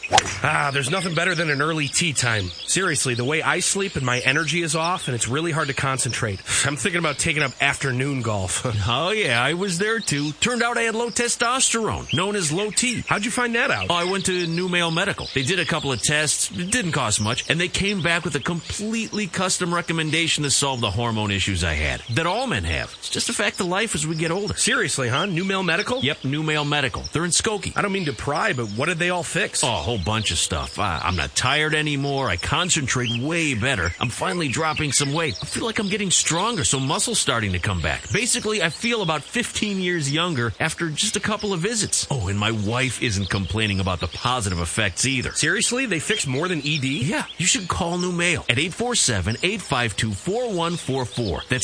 There's nothing better than an early tea time. Seriously, the way I sleep and my energy is off, and it's really hard to concentrate. I'm thinking about taking up afternoon golf. Oh, yeah, I was there, too. Turned out I had low testosterone, known as low T. How'd you find that out? Oh, I went to New Male Medical. They did a couple of tests. It didn't cost much, and they came back with a completely custom recommendation to solve the hormone issues I had, that all men have. It's just a fact of life as we get older. Seriously, huh? New Male Medical? Yep, New Male Medical. They're in Skokie. I don't mean to pry, but what did they all fix? Oh, a whole bunch of stuff. I'm not tired anymore. I concentrate way better. I'm finally dropping some weight. I feel like I'm getting stronger, so muscle's starting to come back. Basically, I feel about 15 years younger after just a couple of visits. Oh, and my wife isn't complaining about the positive effects either. Seriously? They fix more than ED? Yeah, you should call New Male at 847-852-4144. That's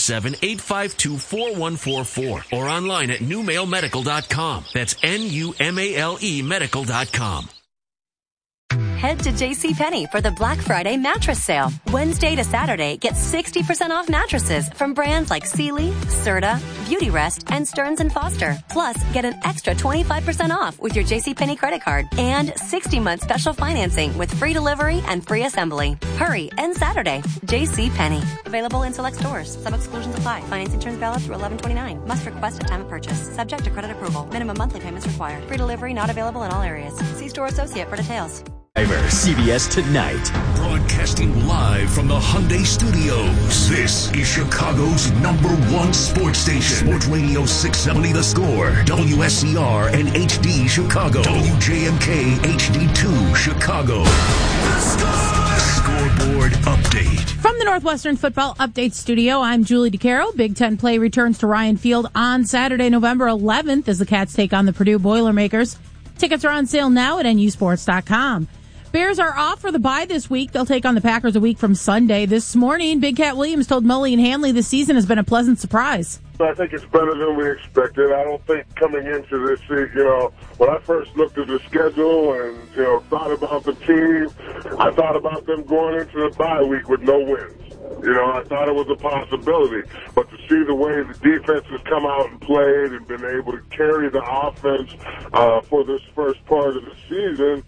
847-852-4144. Or online at newmalemedical.com. That's NUMALE medical.com. Head to JCPenney for the Black Friday mattress sale. Wednesday to Saturday, get 60% off mattresses from brands like Sealy, Serta, Beautyrest, and Stearns & Foster. Plus, get an extra 25% off with your JCPenney credit card and 60-month special financing with free delivery and free assembly. Hurry, end Saturday. JCPenney. Available in select stores. Some exclusions apply. Financing terms valid through 11/29. Must request at time of purchase. Subject to credit approval. Minimum monthly payments required. Free delivery not available in all areas. See store associate for details. CBS Tonight. Broadcasting live from the Hyundai Studios. This is Chicago's #1 sports station. Sports Radio 670 The Score. WSCR and HD Chicago. WJMK HD2 Chicago. The Scoreboard Update. From the Northwestern Football Update Studio, I'm Julie DeCaro. Big Ten play returns to Ryan Field on Saturday, November 11th as the Cats take on the Purdue Boilermakers. Tickets are on sale now at NUSports.com. Bears are off for the bye this week. They'll take on the Packers a week from Sunday. This morning, Big Cat Williams told Mully and Hanley this season has been a pleasant surprise. I think it's better than we expected. I don't think coming into this season, when I first looked at the schedule and, thought about the team, I thought about them going into the bye week with no wins. I thought it was a possibility. But to see the way the defense has come out and played and been able to carry the offense for this first part of the season,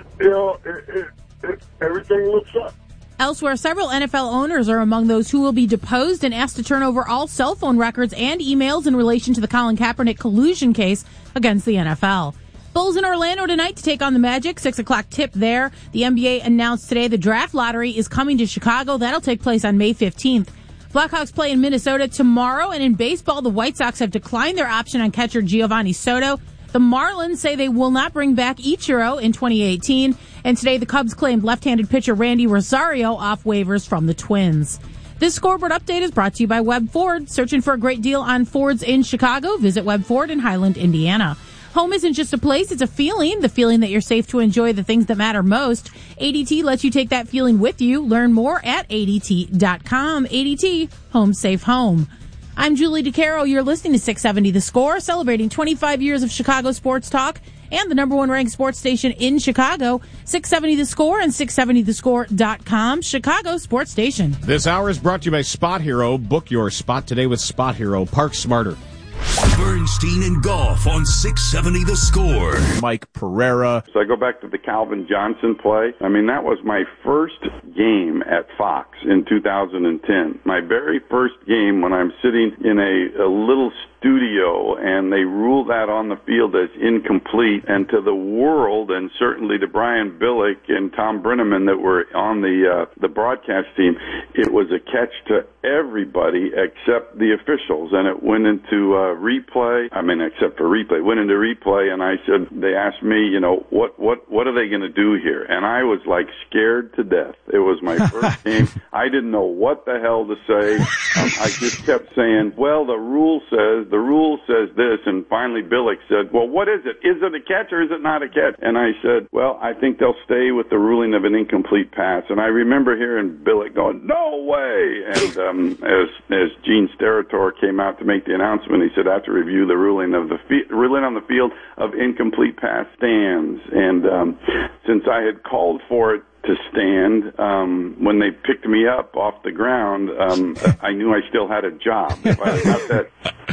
everything looks up. Elsewhere, several NFL owners are among those who will be deposed and asked to turn over all cell phone records and emails in relation to the Colin Kaepernick collusion case against the NFL. Bulls in Orlando tonight to take on the Magic. 6 o'clock tip there. The NBA announced today the draft lottery is coming to Chicago. That'll take place on May 15th. Blackhawks play in Minnesota tomorrow. And in baseball, the White Sox have declined their option on catcher Giovanni Soto. The Marlins say they will not bring back Ichiro in 2018. And today the Cubs claimed left-handed pitcher Randy Rosario off waivers from the Twins. This scoreboard update is brought to you by Webb Ford. Searching for a great deal on Fords in Chicago? Visit Webb Ford in Highland, Indiana. Home isn't just a place, it's a feeling. The feeling that you're safe to enjoy the things that matter most. ADT lets you take that feeling with you. Learn more at ADT.com. ADT, home safe home. I'm Julie DeCaro. You're listening to 670 The Score, celebrating 25 years of Chicago sports talk and the #1 ranked sports station in Chicago. 670 The Score and 670thescore.com. Chicago Sports Station. This hour is brought to you by Spot Hero. Book your spot today with Spot Hero. Park smarter. Bernstein and Golf on 670 The Score. Mike Pereira. So I go back to the Calvin Johnson play. That was my first game at Fox in 2010. My very first game when I'm sitting in a little studio and they ruled that on the field as incomplete, and to the world and certainly to Brian Billick and Tom Brenneman that were on the broadcast team, it was a catch to everybody except the officials, and it went into replay. Except for replay, went into replay, and I said, they asked me, what are they going to do here? And I was like scared to death. It was my first game. I didn't know what the hell to say. I just kept saying, well, the rule says this, and finally Billick said, well, what is it? Is it a catch or is it not a catch? And I said, well, I think they'll stay with the ruling of an incomplete pass. And I remember hearing Billick going, no way! And as Gene Steratore came out to make the announcement, he said, I have to review the ruling on the field of incomplete pass stands. And since I had called for it to stand, when they picked me up off the ground, I knew I still had a job. If I had got that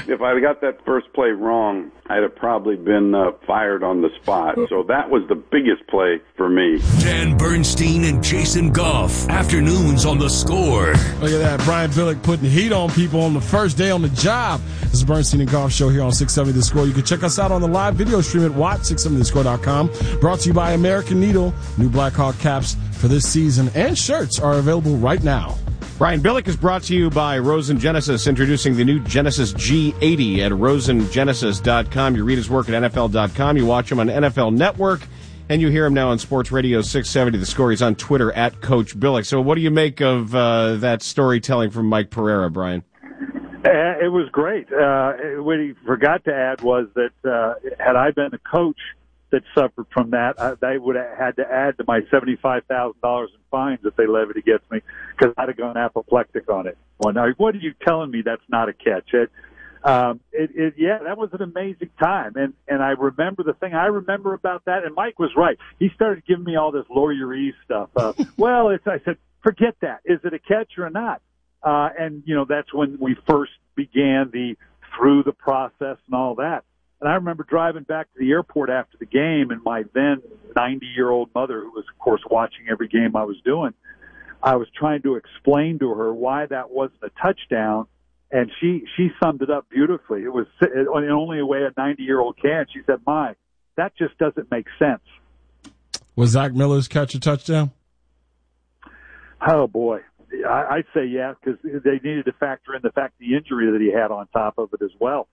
if I got that first play wrong, I'd have probably been fired on the spot. So that was the biggest play for me. Dan Bernstein and Jason Goff. Afternoons on The Score. Look at that. Brian Billick putting heat on people on the first day on the job. This is Bernstein and Goff show here on 670 The Score. You can check us out on the live video stream at watch670thescore.com. Brought to you by American Needle. New Blackhawk caps for this season and shirts are available right now. Brian Billick is brought to you by Rosen Genesis, introducing the new Genesis G80 at rosengenesis.com. You read his work at NFL.com. You watch him on NFL Network, and you hear him now on Sports Radio 670 The Score. He's on Twitter at Coach Billick. So what do you make of that storytelling from Mike Pereira, Brian? It was great. What he forgot to add was that had I been a coach that suffered from that, they would have had to add to my $75,000 in fines if they levied against me, because I'd have gone apoplectic on it. What are you telling me? That's not a catch. Yeah, that was an amazing time. And I remember the thing I remember about that, and Mike was right. He started giving me all this lawyerese stuff. I said, forget that. Is it a catch or not? And, that's when we first began through the process and all that. And I remember driving back to the airport after the game, and my then 90-year-old mother, who was, of course, watching every game I was doing, I was trying to explain to her why that wasn't a touchdown, and she summed it up beautifully. It was only a way a 90-year-old can. She said, "My, that just doesn't make sense." Was Zach Miller's catch a touchdown? Oh, boy. I'd say yeah, because they needed to factor in the fact the injury that he had on top of it as well.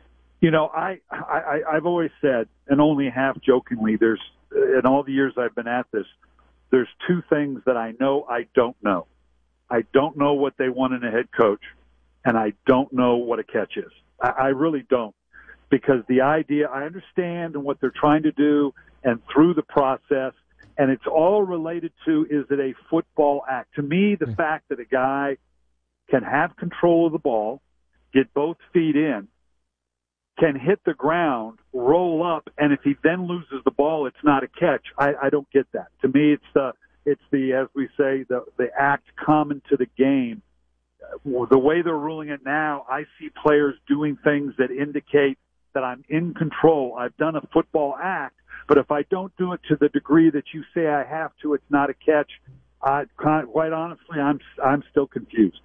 I've always said, and only half jokingly, there's in all the years I've been at this, there's two things that I know I don't know. I don't know what they want in a head coach, and I don't know what a catch is. I really don't, because the idea, I understand and what they're trying to do and through the process, and it's all related to, is it a football act? To me, the fact that a guy can have control of the ball, get both feet in, can hit the ground, roll up, and if he then loses the ball, it's not a catch. I don't get that. To me, it's the as we say, the act common to the game. The way they're ruling it now, I see players doing things that indicate that I'm in control. I've done a football act, but if I don't do it to the degree that you say I have to, it's not a catch. Quite honestly, I'm still confused.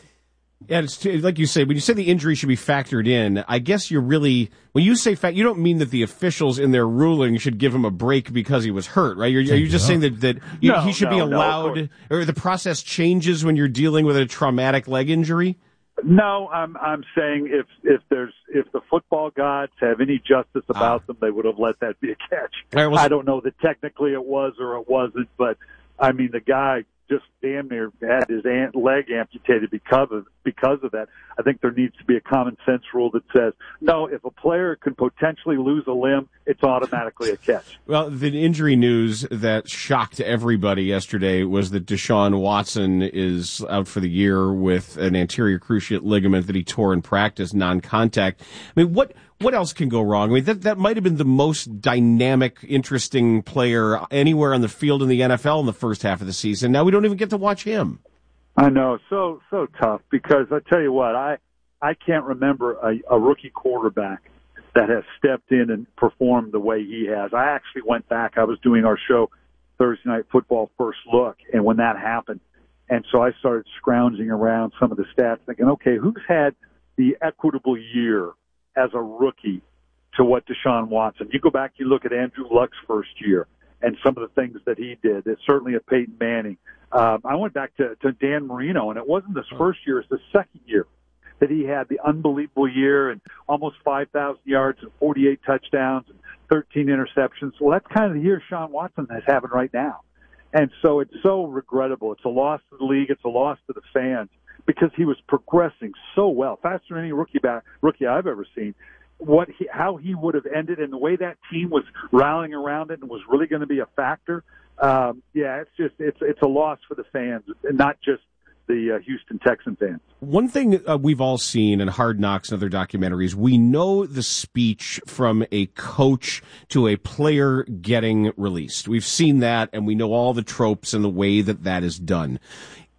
Yeah, it's like you say, when you say the injury should be factored in, I guess you're really, when you say you don't mean that the officials in their ruling should give him a break because he was hurt, right? Are you just saying that he should be allowed, or the process changes when you're dealing with a traumatic leg injury? No, I'm saying if the football gods have any justice about them, they would have let that be a catch. Right, I don't know that technically it was or it wasn't, but I mean the guy just damn near had his leg amputated because of that. I think there needs to be a common sense rule that says, no, if a player can potentially lose a limb, it's automatically a catch. Well, the injury news that shocked everybody yesterday was that Deshaun Watson is out for the year with an anterior cruciate ligament that he tore in practice, non-contact. I mean, what else can go wrong? I mean, that might have been the most dynamic, interesting player anywhere on the field in the NFL in the first half of the season. Now we don't even get to watch him. I know, so tough, because I tell you what, I can't remember a rookie quarterback that has stepped in and performed the way he has. I actually went back. I was doing our show Thursday Night Football First Look, and when that happened, and so I started scrounging around some of the stats, thinking, okay, who's had the equitable year as a rookie to what Deshaun Watson? You go back, you look at Andrew Luck's first year and some of the things that he did. It's certainly a Peyton Manning. I went back to Dan Marino, and it wasn't his first year, it's the second year that he had the unbelievable year and almost 5,000 yards and 48 touchdowns and 13 interceptions. Well, that's kind of the year Deshaun Watson is having right now. And so it's so regrettable. It's a loss to the league. It's a loss to the fans, because he was progressing so well, faster than any rookie I've ever seen. How he would have ended, and the way that team was rallying around it and was really going to be a factor. It's a loss for the fans, and not just the Houston Texan fans. One thing we've all seen in Hard Knocks and other documentaries, we know the speech from a coach to a player getting released. We've seen that, and we know all the tropes and the way that is done.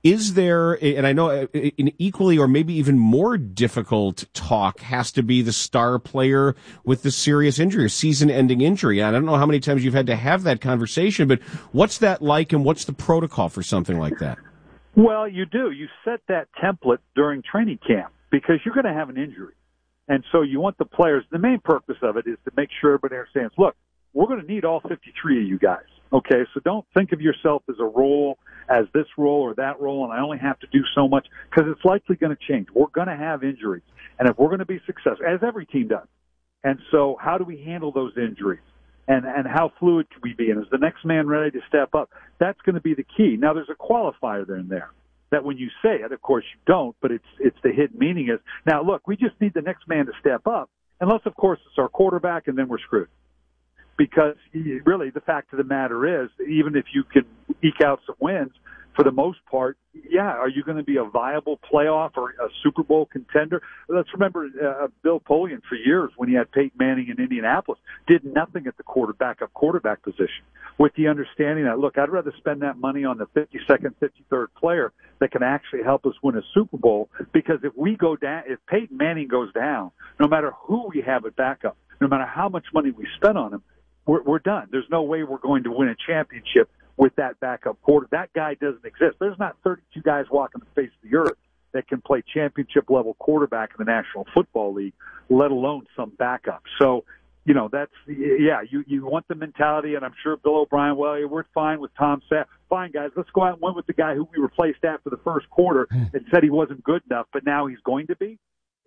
Is there, and I know an equally or maybe even more difficult talk has to be the star player with the serious injury or season-ending injury. I don't know how many times you've had to have that conversation, but what's that like and what's the protocol for something like that? Well, you do. You set that template during training camp because you're going to have an injury. And so you want the players, the main purpose of it is to make sure everybody understands, look, we're going to need all 53 of you guys. Okay, so don't think of yourself as a role, as this role or that role, and I only have to do so much, because it's likely going to change. We're going to have injuries. And if we're going to be successful, as every team does, and so how do we handle those injuries? And how fluid can we be? And is the next man ready to step up? That's going to be the key. Now, there's a qualifier there in there that when you say it, of course you don't, but it's the hidden meaning is, now, look, we just need the next man to step up, unless, of course, it's our quarterback, and then we're screwed. Because really, the fact of the matter is, even if you can eke out some wins, for the most part, yeah, are you going to be a viable playoff or a Super Bowl contender? Let's remember Bill Polian for years when he had Peyton Manning in Indianapolis, did nothing at the backup quarterback position with the understanding that, look, I'd rather spend that money on the 52nd, 53rd player that can actually help us win a Super Bowl, because if we go down, if Peyton Manning goes down, no matter who we have at backup, no matter how much money we spend on him, we're done. There's no way we're going to win a championship with that backup quarter. That guy doesn't exist. There's not 32 guys walking the face of the earth that can play championship-level quarterback in the National Football League, let alone some backup. So, that's, you want the mentality, and I'm sure Bill O'Brien, well, we're fine with Tom Sapp. Fine, guys, let's go out and win with the guy who we replaced after the first quarter and said he wasn't good enough, but now he's going to be.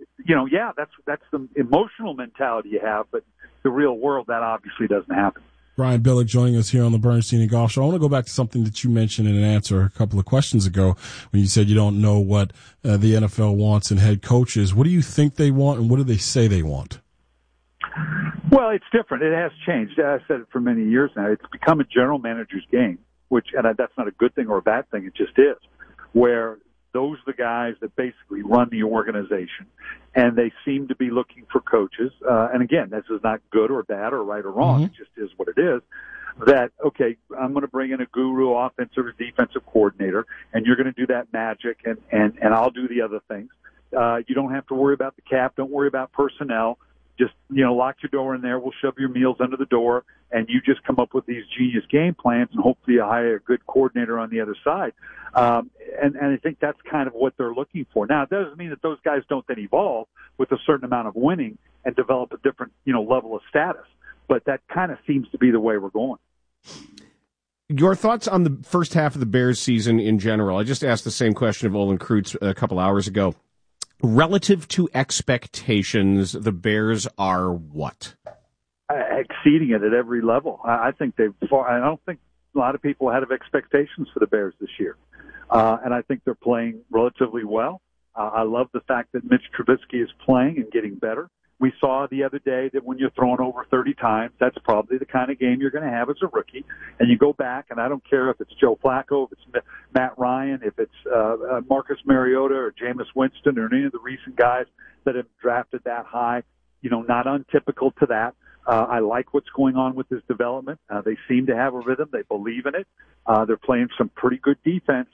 That's the emotional mentality you have, but the real world, that obviously doesn't happen. Brian Billick joining us here on the Bernstein and Golf Show. I want to go back to something that you mentioned in an answer a couple of questions ago when you said you don't know what the NFL wants in head coaches. What do you think they want, and what do they say they want? Well, it's different. It has changed. I said it for many years now. It's become a general manager's game, and that's not a good thing or a bad thing. It just is, where those are the guys that basically run the organization, and they seem to be looking for coaches. And again, this is not good or bad or right or wrong. It just is what it is. That, okay, I'm going to bring in a guru offensive or defensive coordinator, and you're going to do that magic, and I'll do the other things. You don't have to worry about the cap. Don't worry about personnel. Just, lock your door in there. We'll shove your meals under the door, and you just come up with these genius game plans, and hopefully you hire a good coordinator on the other side. And I think that's kind of what they're looking for. Now, it doesn't mean that those guys don't then evolve with a certain amount of winning and develop a different, level of status. But that kind of seems to be the way we're going. Your thoughts on the first half of the Bears season in general? I just asked the same question of Olin Kreutz a couple hours ago. Relative to expectations, the Bears are what? Exceeding it at every level. I think I don't think a lot of people had expectations for the Bears this year. And I think they're playing relatively well. I love the fact that Mitch Trubisky is playing and getting better. We saw the other day that when you're throwing over 30 times, that's probably the kind of game you're going to have as a rookie. And you go back, and I don't care if it's Joe Flacco, if it's Matt Ryan, if it's Marcus Mariota or Jameis Winston or any of the recent guys that have drafted that high, not untypical to that. I like what's going on with his development. They seem to have a rhythm. They believe in it. They're playing some pretty good defense.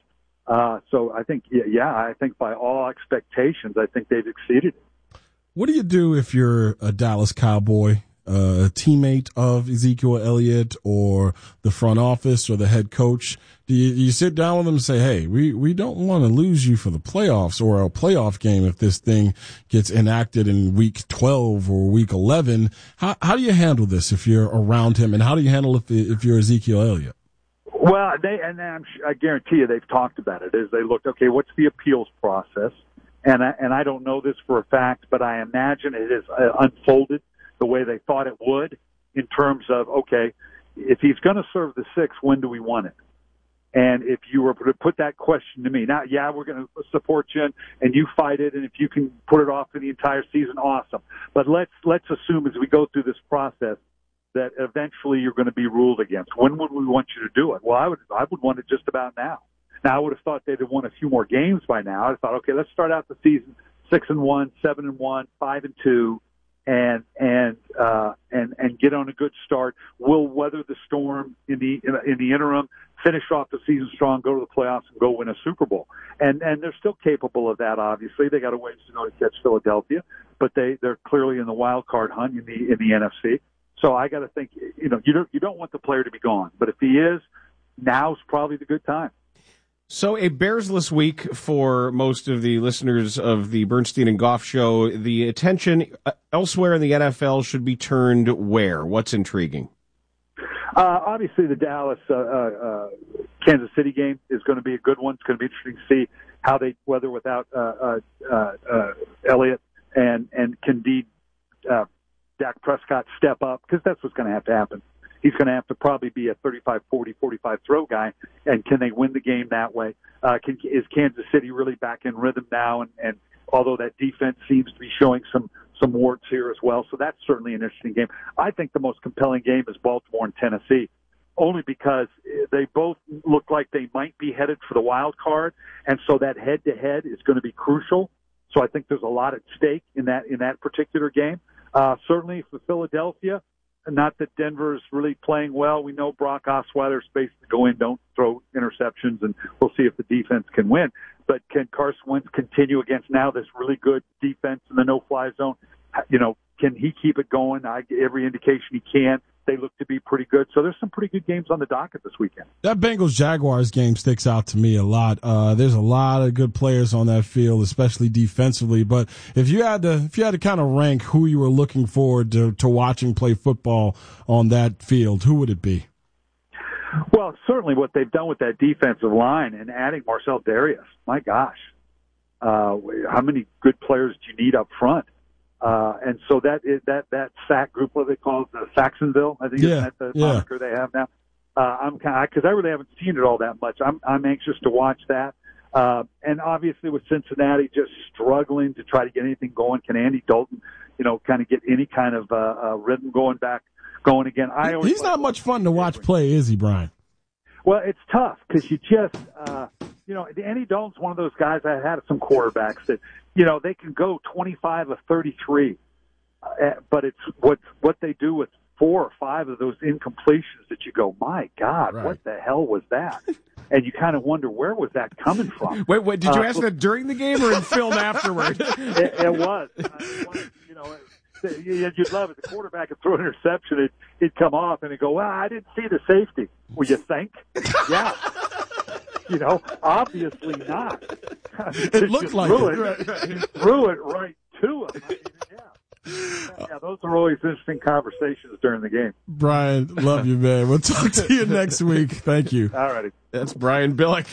So I think, I think by all expectations, I think they've exceeded it. What do you do if you're a Dallas Cowboy, a teammate of Ezekiel Elliott or the front office or the head coach? Do you sit down with them and say, hey, we don't want to lose you for the playoffs or a playoff game if this thing gets enacted in week 12 or week 11? How do you handle this if you're around him, and how do you handle it if you're Ezekiel Elliott? Well, I guarantee you they've talked about it. As they looked, okay, what's the appeals process? And I don't know this for a fact, but I imagine it has unfolded the way they thought it would in terms of, okay, if he's going to serve the 6, when do we want it? And if you were to put that question to me, now, we're going to support you and you fight it, and if you can put it off for the entire season, awesome. But let's assume as we go through this process that eventually you're going to be ruled against. When would we want you to do it? Well, I would want it just about now. Now, I would have thought they'd have won a few more games by now. I thought, okay, let's start out the season 6-1, 7-1, 5-2, and get on a good start. We'll weather the storm in the interim finish off the season strong, go to the playoffs, and go win a Super Bowl. And they're still capable of that. Obviously, they got a ways to go to catch Philadelphia, but they're clearly in the wild card hunt in the NFC. So I got to think, you don't want the player to be gone, but if he is, now's probably the good time. So a Bearsless week for most of the listeners of the Bernstein and Goff show. The attention elsewhere in the NFL should be turned where? What's intriguing? Obviously, the Dallas Kansas City game is going to be a good one. It's going to be interesting to see how they, whether without Elliott and can Dak Prescott step up, because that's what's going to have to happen. He's going to have to probably be a 35, 40, 45 throw guy, and can they win the game that way? Is Kansas City really back in rhythm now? And although that defense seems to be showing some warts here as well, so that's certainly an interesting game. I think the most compelling game is Baltimore and Tennessee, only because they both look like they might be headed for the wild card, and so that head-to-head is going to be crucial. So I think there's a lot at stake in that particular game. Certainly for Philadelphia, not that Denver's really playing well. We know Brock Osweiler's supposed to go in, don't throw interceptions, and we'll see if the defense can win. But can Carson Wentz continue against now this really good defense in the no-fly zone? Can he keep it going? Every indication he can. They look to be pretty good. So there's some pretty good games on the docket this weekend. That Bengals-Jaguars game sticks out to me a lot. There's a lot of good players on that field, especially defensively. But if you had to kind of rank who you were looking forward to watching play football on that field, who would it be? Well, certainly what they've done with that defensive line and adding Marcel Darius. My gosh. How many good players do you need up front? And so that SAC group, what they call it, Saxonville, I think is the moniker they have now. Because I really haven't seen it all that much. I'm anxious to watch that. And obviously with Cincinnati just struggling to try to get anything going, can Andy Dalton, kind of get any kind of rhythm going again? He's not much fun to watch play, is he, Brian? Well, it's tough because you just, Andy Dalton's one of those guys. I had some quarterbacks that, they can go 25 of 33, but it's what they do with 4 or 5 of those incompletions that you go, my God, right. What the hell was that? And you kind of wonder, where was that coming from? Wait, did you ask that during the game or in film afterward? It was. You'd love it. The quarterback would throw an interception. It'd come off, and he'd go, well, I didn't see the safety. Well, you think? Yeah. Obviously not. It looked like threw it right to him. Yeah, those are always interesting conversations during the game. Brian, love you, man. We'll talk to you next week. Thank you. All righty. That's Brian Billick.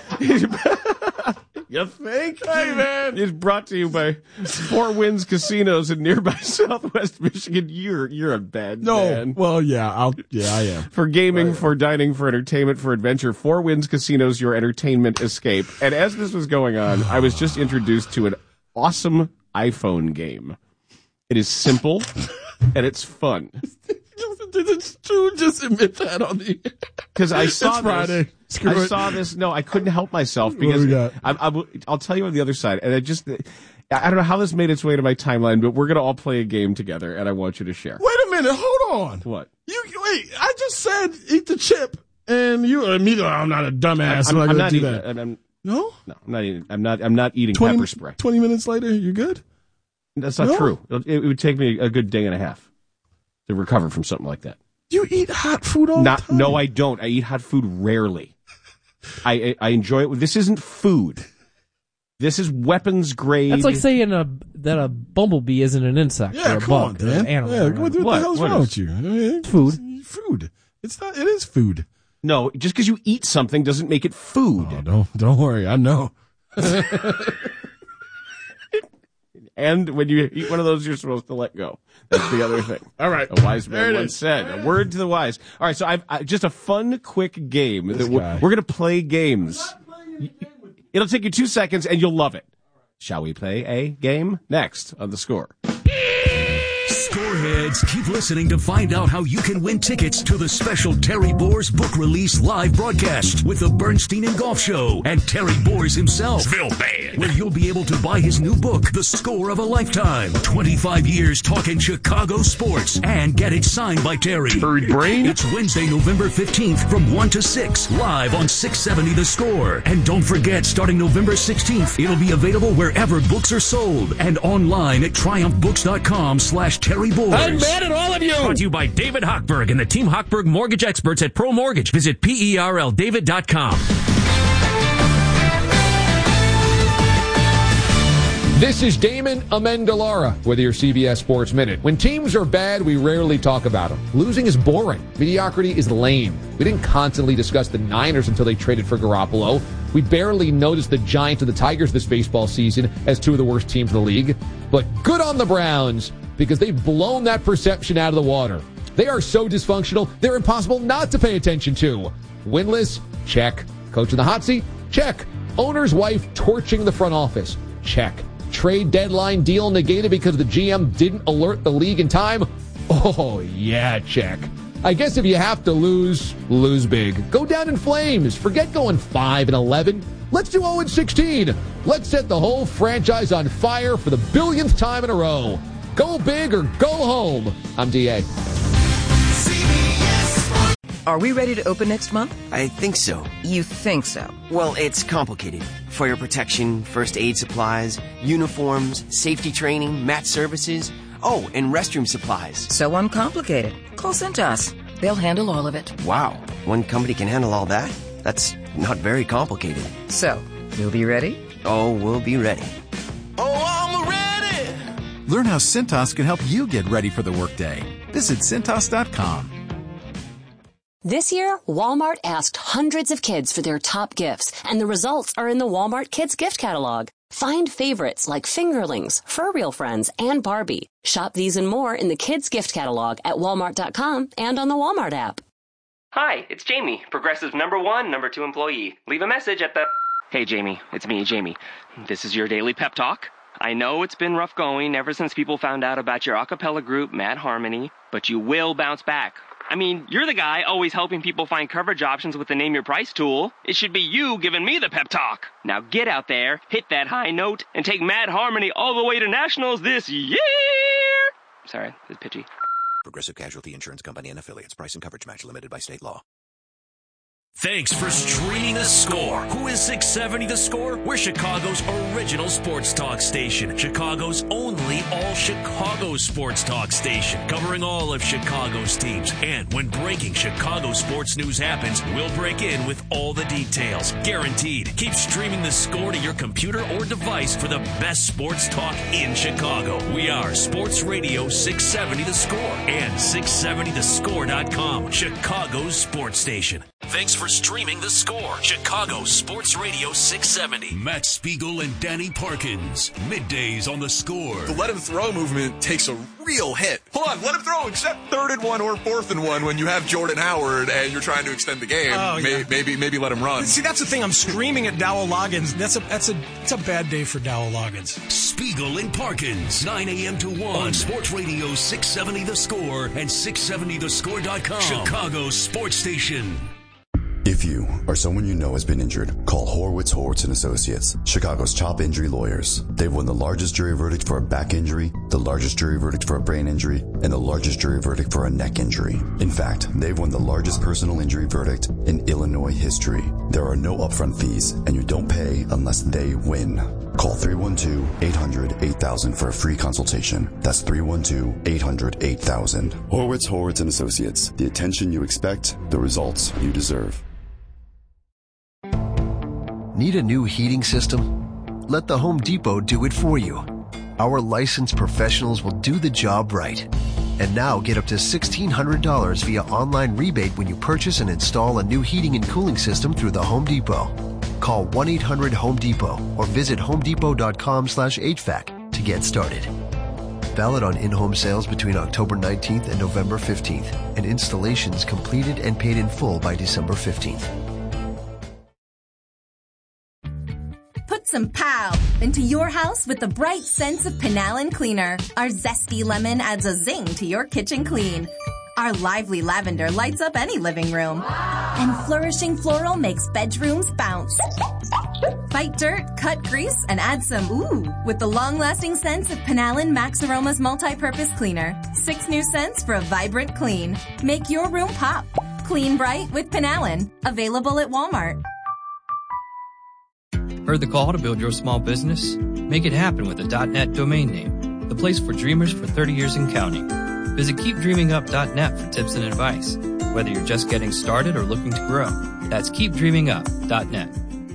You think? Hey, man. It's brought to you by Four Winds Casinos in nearby Southwest Michigan. You're a bad man. Well, I am. For gaming, for dining, for entertainment, for adventure, Four Winds Casinos, your entertainment escape. And as this was going on, I was just introduced to an awesome iPhone game. It is simple, and it's fun. It's true. Just admit that on the because I saw it's Friday. I saw this. No, I couldn't help myself because I'll tell you on the other side. And I don't know how this made its way to my timeline, but we're gonna all play a game together, and I want you to share. Wait a minute, hold on. What? Wait. I just said eat the chip, and you immediately. I'm not a dumbass. I'm not do that. No, I'm not eating. I'm not eating pepper spray. 20 minutes later, you're good. That's not true. It would take me a good day and a half to recover from something like that. You eat hot food all the time? No, I don't. I eat hot food rarely. I enjoy it. This isn't food. This is weapons grade. That's like saying that a bumblebee isn't an insect or a bug or an animal. Yeah, what the hell's wrong with you? It's food. Food. It's not. It is food. No, just because you eat something doesn't make it food. Oh, don't worry. I know. And when you eat one of those, you're supposed to let go. That's the other thing. All right. A wise man once said, a word to the wise. All right, so I've just a fun, quick game. We're going to play games. It'll take you 2 seconds, and you'll love it. Shall we play a game? Next on The Score. Scoreheads, keep listening to find out how you can win tickets to the special Terry Boers book release live broadcast with the Bernstein and Golf Show and Terry Boers himself. Feel bad. Where you'll be able to buy his new book, The Score of a Lifetime. 25 years talking Chicago sports and get it signed by Terry. Bird brain. It's Wednesday, November 15th from 1 to 6, live on 670 The Score. And don't forget, starting November 16th, it'll be available wherever books are sold and online at triumphbooks.com/Terry Boers. I'm mad at all of you. Brought to you by David Hochberg and the Team Hochberg Mortgage Experts at Pro Mortgage. Visit PERLDavid.com. This is Damon Amendolara with your CBS Sports Minute. When teams are bad, we rarely talk about them. Losing is boring. Mediocrity is lame. We didn't constantly discuss the Niners until they traded for Garoppolo. We barely noticed the Giants and the Tigers this baseball season as two of the worst teams in the league. But good on the Browns, because they've blown that perception out of the water. They are so dysfunctional, they're impossible not to pay attention to. Winless? Check. Coach in the hot seat? Check. Owner's wife torching the front office? Check. Trade deadline deal negated because the GM didn't alert the league in time? Oh, yeah, check. I guess if you have to lose, lose big. Go down in flames. Forget going 5-11. Let's do 0-16. Let's set the whole franchise on fire for the billionth time in a row. Go big or go home. I'm DA. Are we ready to open next month? I think so. You think so? Well, it's complicated. Fire protection, first aid supplies, uniforms, safety training, mat services. Oh, and restroom supplies. So uncomplicated. Call Cintas. They'll handle all of it. Wow. One company can handle all that? That's not very complicated. So, you'll be ready? Oh, we'll be ready. Oh, I'm ready! Learn how Cintas can help you get ready for the workday. Visit Cintas.com. This year, Walmart asked hundreds of kids for their top gifts, and the results are in the Walmart Kids Gift Catalog. Find favorites like Fingerlings, Fur Real Friends, and Barbie. Shop these and more in the Kids Gift Catalog at Walmart.com and on the Walmart app. Hi, it's Jamie, Progressive #1, #2 employee. Leave a message at the... Hey, Jamie, it's me, Jamie. This is your daily pep talk. I know it's been rough going ever since people found out about your a cappella group, Mad Harmony, but you will bounce back. I mean, you're the guy always helping people find coverage options with the Name Your Price tool. It should be you giving me the pep talk. Now get out there, hit that high note, and take Mad Harmony all the way to nationals this year! Sorry, it's pitchy. Progressive Casualty Insurance Company and Affiliates. Price and coverage match limited by state law. Thanks for streaming The Score. Who is 670 The Score? We're Chicago's original sports talk station. Chicago's only all-Chicago sports talk station. Covering all of Chicago's teams. And when breaking Chicago sports news happens, we'll break in with all the details. Guaranteed. Keep streaming The Score to your computer or device for the best sports talk in Chicago. We are Sports Radio 670 The Score and 670thescore.com. Chicago's sports station. Thanks for streaming The Score. Chicago Sports Radio 670. Matt Spiegel and Danny Parkins. Middays on The Score. The let him throw movement takes a real hit. Hold on, let him throw except 3rd and 1 or 4th and 1 when you have Jordan Howard and you're trying to extend the game. Oh, yeah. Maybe let him run. See, that's the thing. I'm screaming at Dowell Loggins. It's a bad day for Dowell Loggins. Spiegel and Parkins, 9 a.m. to 1 on Sports Radio 670 The Score and 670thescore.com. Chicago's sports station. If you or someone you know has been injured, call Horwitz Associates, Chicago's top injury lawyers. They've won the largest jury verdict for a back injury, the largest jury verdict for a brain injury, and the largest jury verdict for a neck injury. In fact, they've won the largest personal injury verdict in Illinois history. There are no upfront fees, and you don't pay unless they win. Call 312-800-8000 for a free consultation. That's 312-800-8000. Horwitz and Associates. The attention you expect, the results you deserve. Need a new heating system? Let the Home Depot do it for you. Our licensed professionals will do the job right. And now get up to $1,600 via online rebate when you purchase and install a new heating and cooling system through the Home Depot. Call 1-800-HOME-DEPOT or visit homedepot.com/HVAC to get started. Valid on in-home sales between October 19th and November 15th, and installations completed and paid in full by December 15th. Put some pow into your house with the bright scents of Penallen Cleaner. Our zesty lemon adds a zing to your kitchen clean. Our lively lavender lights up any living room. And flourishing floral makes bedrooms bounce. Fight dirt, cut grease, and add some ooh with the long-lasting scents of Penallen Max Aromas Multi-Purpose Cleaner. 6 new scents for a vibrant clean. Make your room pop. Clean bright with Penallen. Available at Walmart. Heard the call to build your small business? Make it happen with a .net domain name. The place for dreamers for 30 years and counting. Visit keepdreamingup.net for tips and advice. Whether you're just getting started or looking to grow. That's keepdreamingup.net.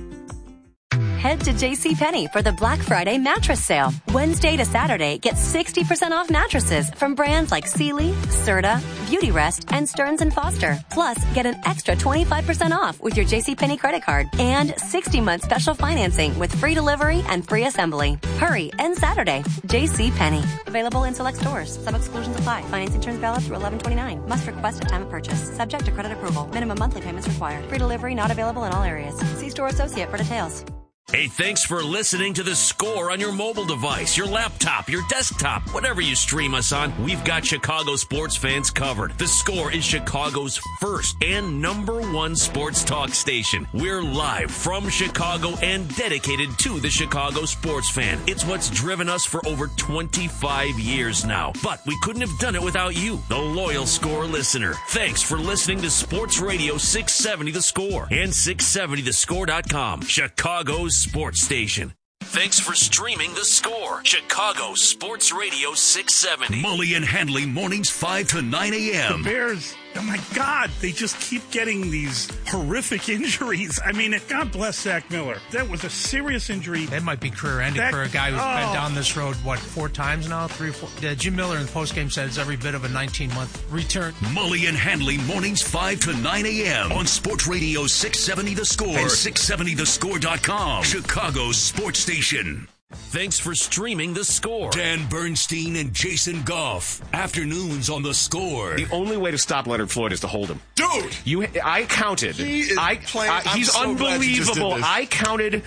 Head to JCPenney for the Black Friday mattress sale. Wednesday to Saturday, get 60% off mattresses from brands like Sealy, Serta, Beautyrest, and Stearns & Foster. Plus, get an extra 25% off with your JCPenney credit card and 60-month special financing with free delivery and free assembly. Hurry, end Saturday. JCPenney. Available in select stores. Some exclusions apply. Financing terms valid through 11/29. Must request at time of purchase. Subject to credit approval. Minimum monthly payments required. Free delivery not available in all areas. See store associate for details. Hey, thanks for listening to The Score on your mobile device, your laptop, your desktop, whatever you stream us on. We've got Chicago sports fans covered. The Score is Chicago's first and #1 sports talk station. We're live from Chicago and dedicated to the Chicago sports fan. It's what's driven us for over 25 years now. But we couldn't have done it without you, the loyal Score listener. Thanks for listening to Sports Radio 670 The Score and 670thescore.com, Chicago's sports station. Thanks for streaming The Score, Chicago Sports Radio 670. Mully and Handley mornings 5 to 9 a.m. The Bears, oh my God, they just keep getting these horrific injuries. I mean, God bless Zach Miller. That was a serious injury. That might be career-ending for a guy who's been down this road, 4 times now? 3 or 4? Yeah, Jim Miller in the postgame said it's every bit of a 19-month return. Mully and Handley mornings 5 to 9 a.m. on Sports Radio 670 The Score and 670thescore.com, Chicago's sports station. Thanks for streaming The Score. Dan Bernstein and Jason Goff. Afternoons on The Score. The only way to stop Leonard Floyd is to hold him. Dude! I counted. He is playing. He's so unbelievable. I counted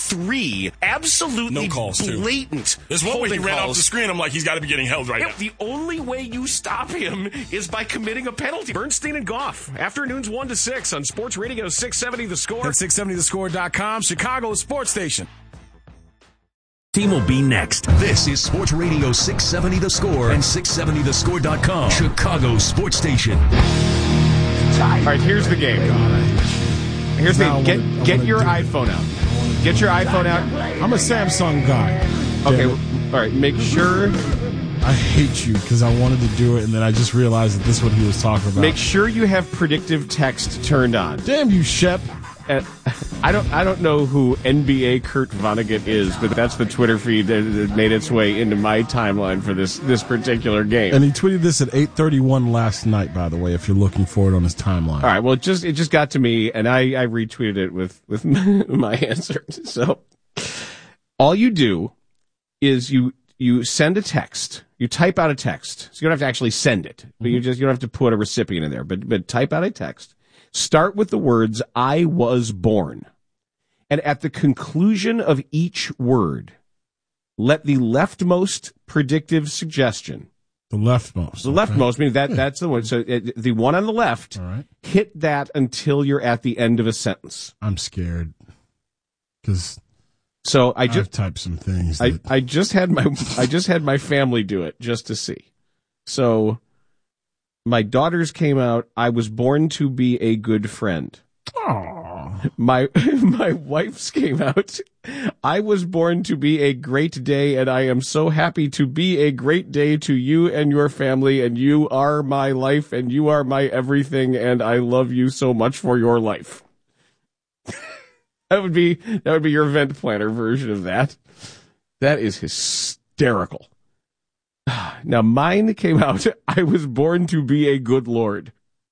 3 absolutely blatant. There's one where he ran off the screen. I'm like, he's got to be getting held right now. The only way you stop him is by committing a penalty. Bernstein and Goff. Afternoons 1 to 6 on Sports Radio 670 The Score. At 670thescore.com, Chicago's sports station. Team will be next. This is Sports Radio 670 The Score and 670thescore.com, Chicago's sports station. All right, here's the game. Here's the game. Get your iPhone out. Get your iPhone out. I'm a Samsung guy. Okay, all right, make sure. I hate you because I wanted to do it, and then I just realized that this is what he was talking about. Make sure you have predictive text turned on. Damn you, Shep. I don't know who NBA Kurt Vonnegut is, but that's the Twitter feed that made its way into my timeline for this particular game. And he tweeted this at 8:31 last night, by the way, if you're looking for it on his timeline. All right, well, it just got to me, and I retweeted it with my answer. So all you do is you send a text. You type out a text. So you don't have to actually send it, but you don't have to put a recipient in there, but type out a text. Start with the words, I was born. And at the conclusion of each word, let the leftmost predictive suggestion. The leftmost. The leftmost, meaning that's the one. So the one on the left, hit that until you're at the end of a sentence. I'm scared. Because I've typed some things. I just had my family do it just to see. So my daughters came out, I was born to be a good friend. Aww. My wife's came out, I was born to be a great day, and I am so happy to be a great day to you and your family, and you are my life, and you are my everything, and I love you so much for your life. That would be your event planner version of that. That is hysterical. Now, mine came out, I was born to be a good Lord.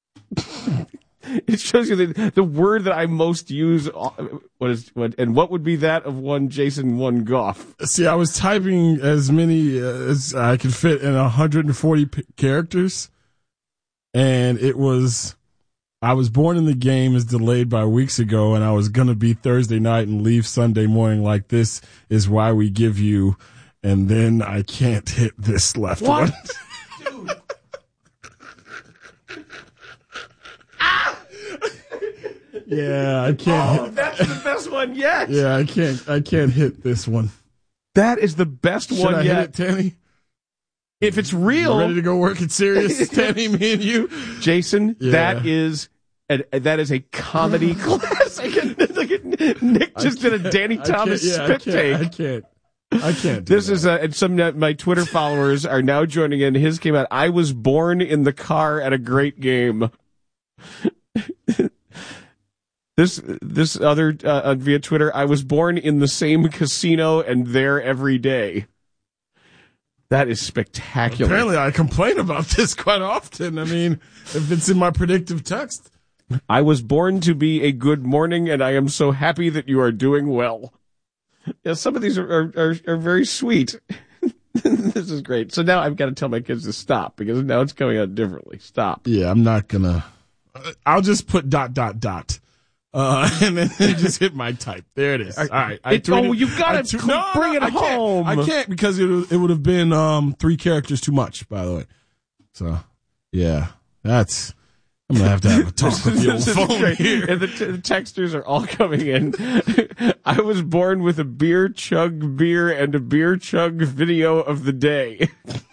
It shows you the word that I most use, what would be that of one Jason, one Goff? See, I was typing as many as I could fit in 140 characters, and it was, I was born in the game is delayed by weeks ago, and I was going to be Thursday night and leave Sunday morning. Like, this is why we give you, and then I can't hit this left one. Dude. Yeah, I can't. Oh, that's the best one yet. Yeah, I can't hit this one. That is the best Should one I yet. hit it, Tanny? If it's real, You ready to go work at Sirius, Tanny, me and you? Jason, Yeah. that is a comedy classic. Nick just did a Danny Thomas spit take. I can't. This is and some my Twitter followers are now joining in. His came out. I was born in the car at a great game. This other via Twitter. I was born in the same casino and there every day. That is spectacular. Apparently, I complain about this quite often. I mean, if it's in my predictive text. I was born to be a good morning, and I am so happy that you are doing well. Yeah, some of these are very sweet. This is great. So now I've got to tell my kids to stop because now it's coming out differently. Stop. Yeah, I'm not gonna. I'll just put ... and then just hit my type. There it is. All right. You've got to bring it home. I can't because it would have been 3 characters too much, by the way. So, yeah, that's... I'm going to have a talk with the old phone here. And the texters are all coming in. I was born with a beer chug beer and a beer chug video of the day.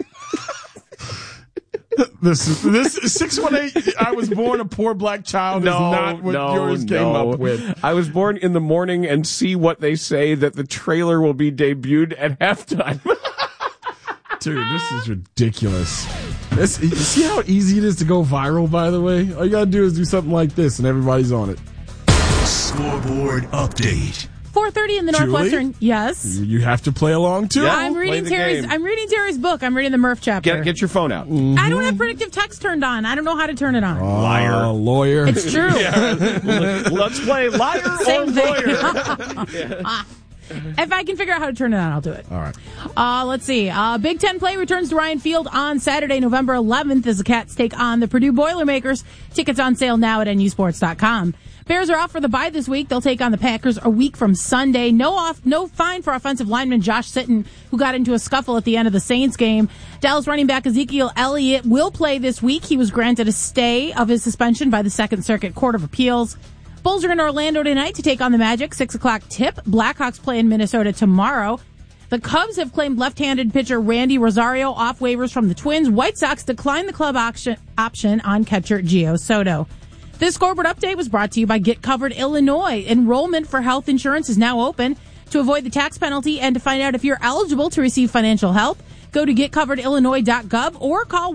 This 618. I was born a poor black child. Is not what yours came up with. I was born in the morning and see what they say that the trailer will be debuted at halftime. Dude, this is ridiculous. You see how easy it is to go viral, by the way? All you gotta do is do something like this and everybody's on it. Scoreboard update. 4:30 in the Northwestern. Yes. You have to play along too. Yeah, I'm reading Terry's book. I'm reading the Murph chapter. Get your phone out. Mm-hmm. I don't have predictive text turned on. I don't know how to turn it on. Liar. Lawyer. It's true. Let's play liar or lawyer. If I can figure out how to turn it on, I'll do it. All right. Let's see. Big Ten play returns to Ryan Field on Saturday, November 11th as the Cats take on the Purdue Boilermakers. Tickets on sale now at nusports.com. Bears are off for the bye this week. They'll take on the Packers a week from Sunday. No fine for offensive lineman Josh Sitton, who got into a scuffle at the end of the Saints game. Dallas running back Ezekiel Elliott will play this week. He was granted a stay of his suspension by the Second Circuit Court of Appeals. Bulls are in Orlando tonight to take on the Magic. 6 o'clock tip. Blackhawks play in Minnesota tomorrow. The Cubs have claimed left-handed pitcher Randy Rosario off waivers from the Twins. White Sox declined the club option on catcher Gio Soto. This scoreboard update was brought to you by Get Covered Illinois. Enrollment for health insurance is now open. To avoid the tax penalty and to find out if you're eligible to receive financial help, go to getcoveredillinois.gov or call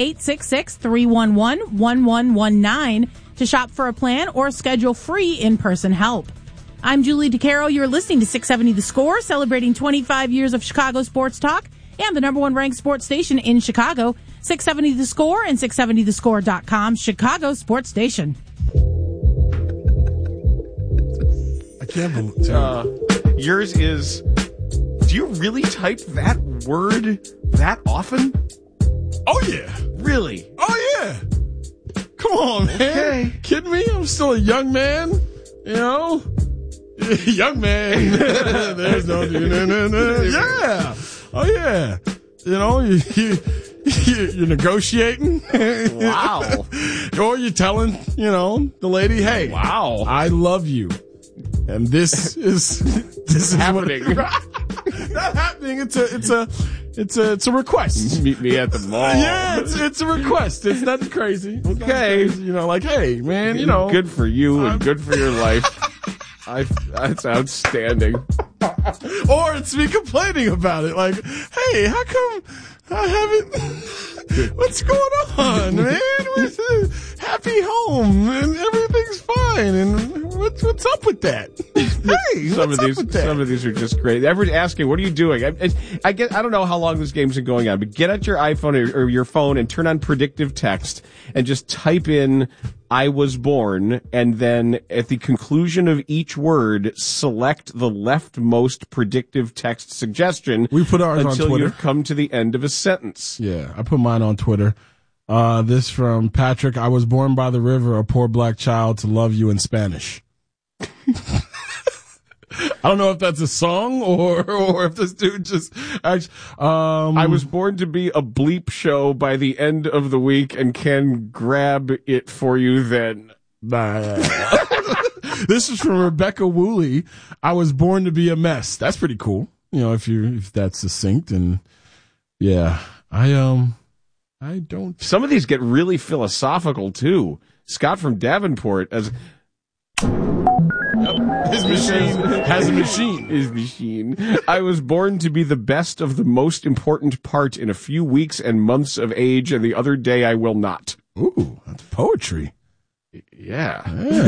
1-866-311-1119 to shop for a plan or schedule free in-person help. I'm Julie DeCaro. You're listening to 670 The Score, celebrating 25 years of Chicago sports talk and the number 1 ranked sports station in Chicago. 670 The Score and 670thescore.com, Chicago sports station. I can't believe yours is... Do you really type that word that often? Oh, yeah. Really? Oh, yeah. Come on, man. Okay. Kidding me? I'm still a young man, you know? Young man. There's no... Yeah. Oh, yeah. You know, you're negotiating. Wow. Or you're telling, the lady, hey, wow, I love you. And this is happening. Not happening. It's a request. Meet me at the mall. Yeah, it's a request. It's nothing crazy. It's okay. Crazy. Like, hey, man, good for you and good for your life. That's outstanding. Or it's me complaining about it. Like, hey, how come I haven't... What's going on, man? Happy home and everything's fine. And what's up with that? Hey, some of these are just great. Everyone's asking, what are you doing? I don't know how long this game's been going on, but get out your iPhone or your phone and turn on predictive text and just type in I was born, and then at the conclusion of each word, select the leftmost predictive text suggestion. We put ours on Twitter until you come to the end of a sentence. Yeah, I put mine on Twitter. This from Patrick. I was born by the river, a poor black child to love you in Spanish. I don't know if that's a song or if this dude just actually, I was born to be a bleep show by the end of the week and can grab it for you then. This is from Rebecca Woolley. I was born to be a mess. That's pretty cool. You know, if that's succinct. And yeah, I don't. Some of these get really philosophical too. Scott from Davenport as his machine has a machine. His machine. I was born to be the best of the most important part in a few weeks and months of age, and the other day I will not. Ooh, that's poetry. Yeah.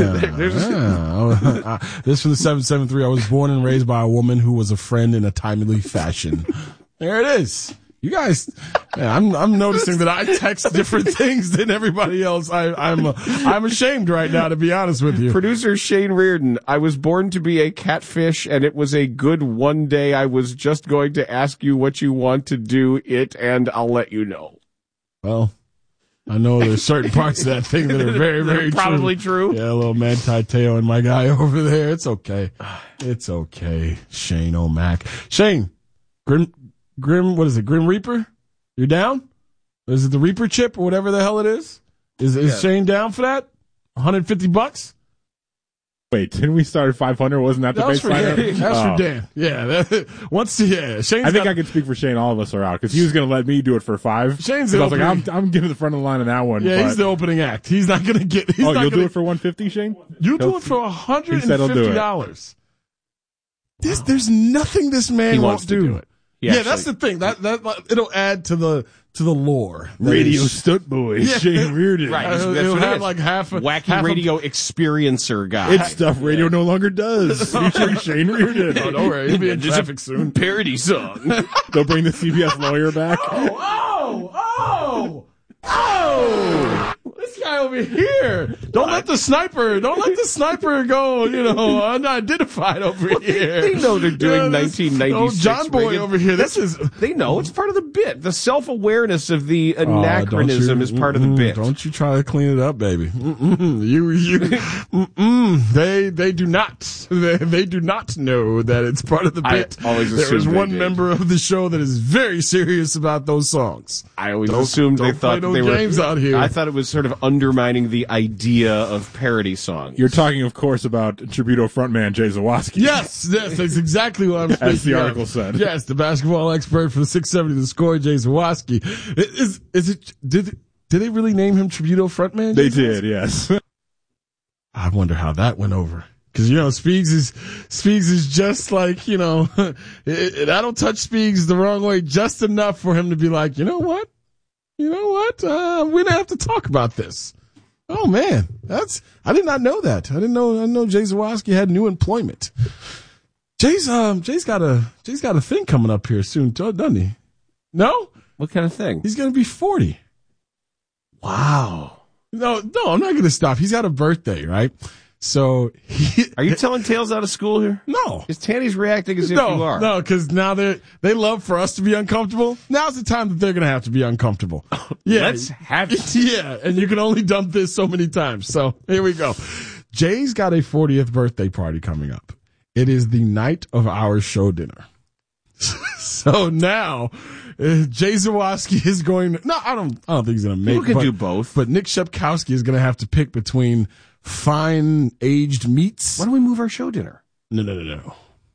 This from the 773. I was born and raised by a woman who was a friend in a timely fashion. There it is. You guys, man, I'm noticing that I text different things than everybody else. I'm ashamed right now, to be honest with you. Producer Shane Reardon. I was born to be a catfish, and it was a good one day. I was just going to ask you what you want to do it, and I'll let you know. Well, I know there's certain parts of that thing that are very, very probably true. Yeah, a little Manti Te'o and my guy over there. It's okay. It's okay. Shane O'Mac. Shane, Grim, what is it? Grim Reaper? You're down? Is it the Reaper chip or whatever the hell it is? Is Shane down for that? $150? Wait, didn't we start at 500? Wasn't that the baseline? That's for Dan. Yeah. Shane's I can speak for Shane. All of us are out because he was going to let me do it for 5. Shane's the opening. I was like, I'm getting the front of the line on that one. Yeah, he's the opening act. He's not going to get. You'll do it for $150, Shane? You do it for $150. There's nothing this man won't do. It. That's the thing. That it'll add to the lore. Radio stunt boy, Shane Reardon. Right. It'll have like half a wacky radio experiencer guy. It's stuff radio no longer does. Featuring Shane Reardon. Oh, don't worry. He'll be in traffic soon. Parody song. They'll bring the CBS lawyer back. Oh! This guy over here. Don't let the sniper go, unidentified over here. They know they're doing 1996. Oh, John Boy over here. They know it's part of the bit. The self-awareness of the anachronism is part of the bit. Don't you try to clean it up, baby. They do not. They do not know that it's part of the bit. There is one member of the show that is very serious about those songs. I always assumed they thought they were games out here. I thought it was sort of undermining the idea of parody songs. You're talking, of course, about Tributo frontman Jay Zawaski. Yes, that's exactly what I'm speaking As the article said. Yes, the basketball expert for the 670 The Score, Jay Zawaski. Did they really name him Tributo frontman? They did, yes. I wonder how that went over. Because, Speegs is just like, that'll touch Speegs the wrong way just enough for him to be like, you know what? We're going to have to talk about this. Oh, man. I did not know that. I know Jay Zawaski had new employment. Jay's got a thing coming up here soon, doesn't he? No? What kind of thing? He's going to be 40. Wow. No, I'm not going to stop. He's got a birthday, right? So are you telling tales out of school here? No. Is Tanny's reacting as if you are? No, because now they love for us to be uncomfortable. Now's the time that they're going to have to be uncomfortable. Yeah. Let's have it. Yeah, and you can only dump this so many times. So here we go. Jay's got a 40th birthday party coming up. It is the night of our show dinner. So now Jay Zawaski is going to, I don't think he's going to make it. You can do both. But Nick Shepkowski is going to have to pick between fine aged meats. Why don't we move our show dinner? No.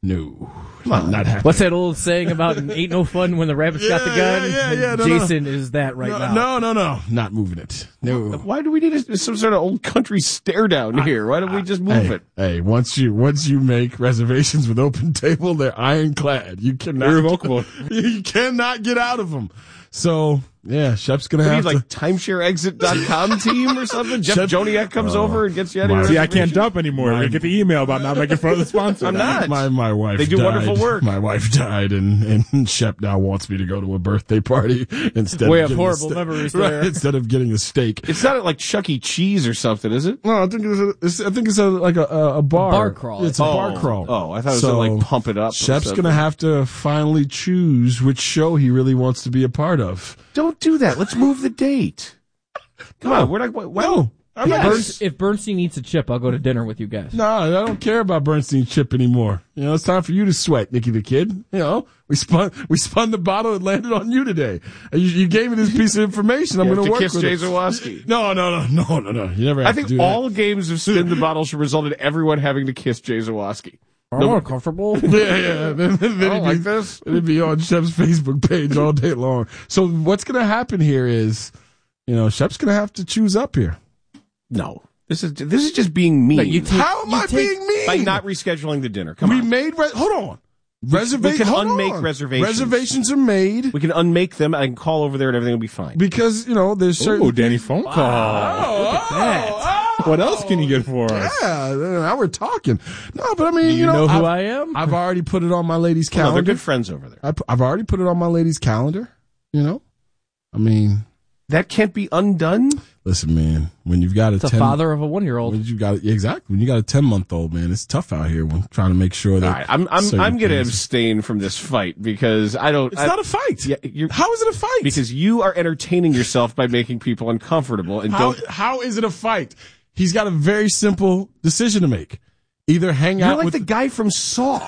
Not happening. What's that old saying about ain't no fun when the rabbit's got the gun? Yeah, Jason is that right now. No. Not moving it. No. Why do we need some sort of old country stare down here? Why don't we just move it? Hey, once you make reservations with Open Table, they're ironclad. You cannot. Irrevocable. You cannot get out of them. So, yeah, Shep's going to have to. Like timeshareexit.com team or something? Jeff Joniak comes over and gets you out of your See, I can't dump anymore. I get the email about not making fun of the sponsor. I'm not. My wife They do died. wonderful work. My wife died, and Shep now wants me to go to a birthday party instead we of have horrible memories there. Right, instead of getting a steak. It's not like Chuck E. Cheese or something, is it? No, I think it's like a bar. Bar crawl. It's a bar crawl. Oh, I thought it was like pump it up. Shep's going to have to finally choose which show he really wants to be a part of. Don't do that. Let's move the date. Come on, we're not. No. If Bernstein eats a chip, I'll go to dinner with you guys. No, I don't care about Bernstein chip anymore. It's time for you to sweat, Nikki the Kid. We spun the bottle. It landed on you today. You gave me this piece of information. I'm going to work kiss with Jay it. Zawoski. No. You never have to do that. all games of spin the bottle should result in everyone having to kiss Jay Zawoski. I'm uncomfortable. Yeah. Then I don't like this. It'd be on Shep's Facebook page all day long. So what's going to happen here is, Shep's going to have to choose up here. No. This is just being mean. How am I being mean? By not rescheduling the dinner. Come on. Hold on. We can unmake reservations. Reservations are made. We can unmake them. I can call over there and everything will be fine. Because, there's certain... Oh, Danny phone call. Look at that. What else can you get for us? Yeah, now we're talking. No, but I mean, you know who I am? I've already put it on my lady's calendar. They're good friends over there. I've already put it on my lady's calendar, I mean... That can't be undone? Listen, man, when you've got a father of a 1-year-old. When you got a 10-month-old, man, it's tough out here when trying to make sure that. Right, I'm going to abstain from this fight because I don't. It's not a fight. Yeah, how is it a fight? Because you are entertaining yourself by making people uncomfortable and How is it a fight? He's got a very simple decision to make. Either hang out You're like with the guy from Saw.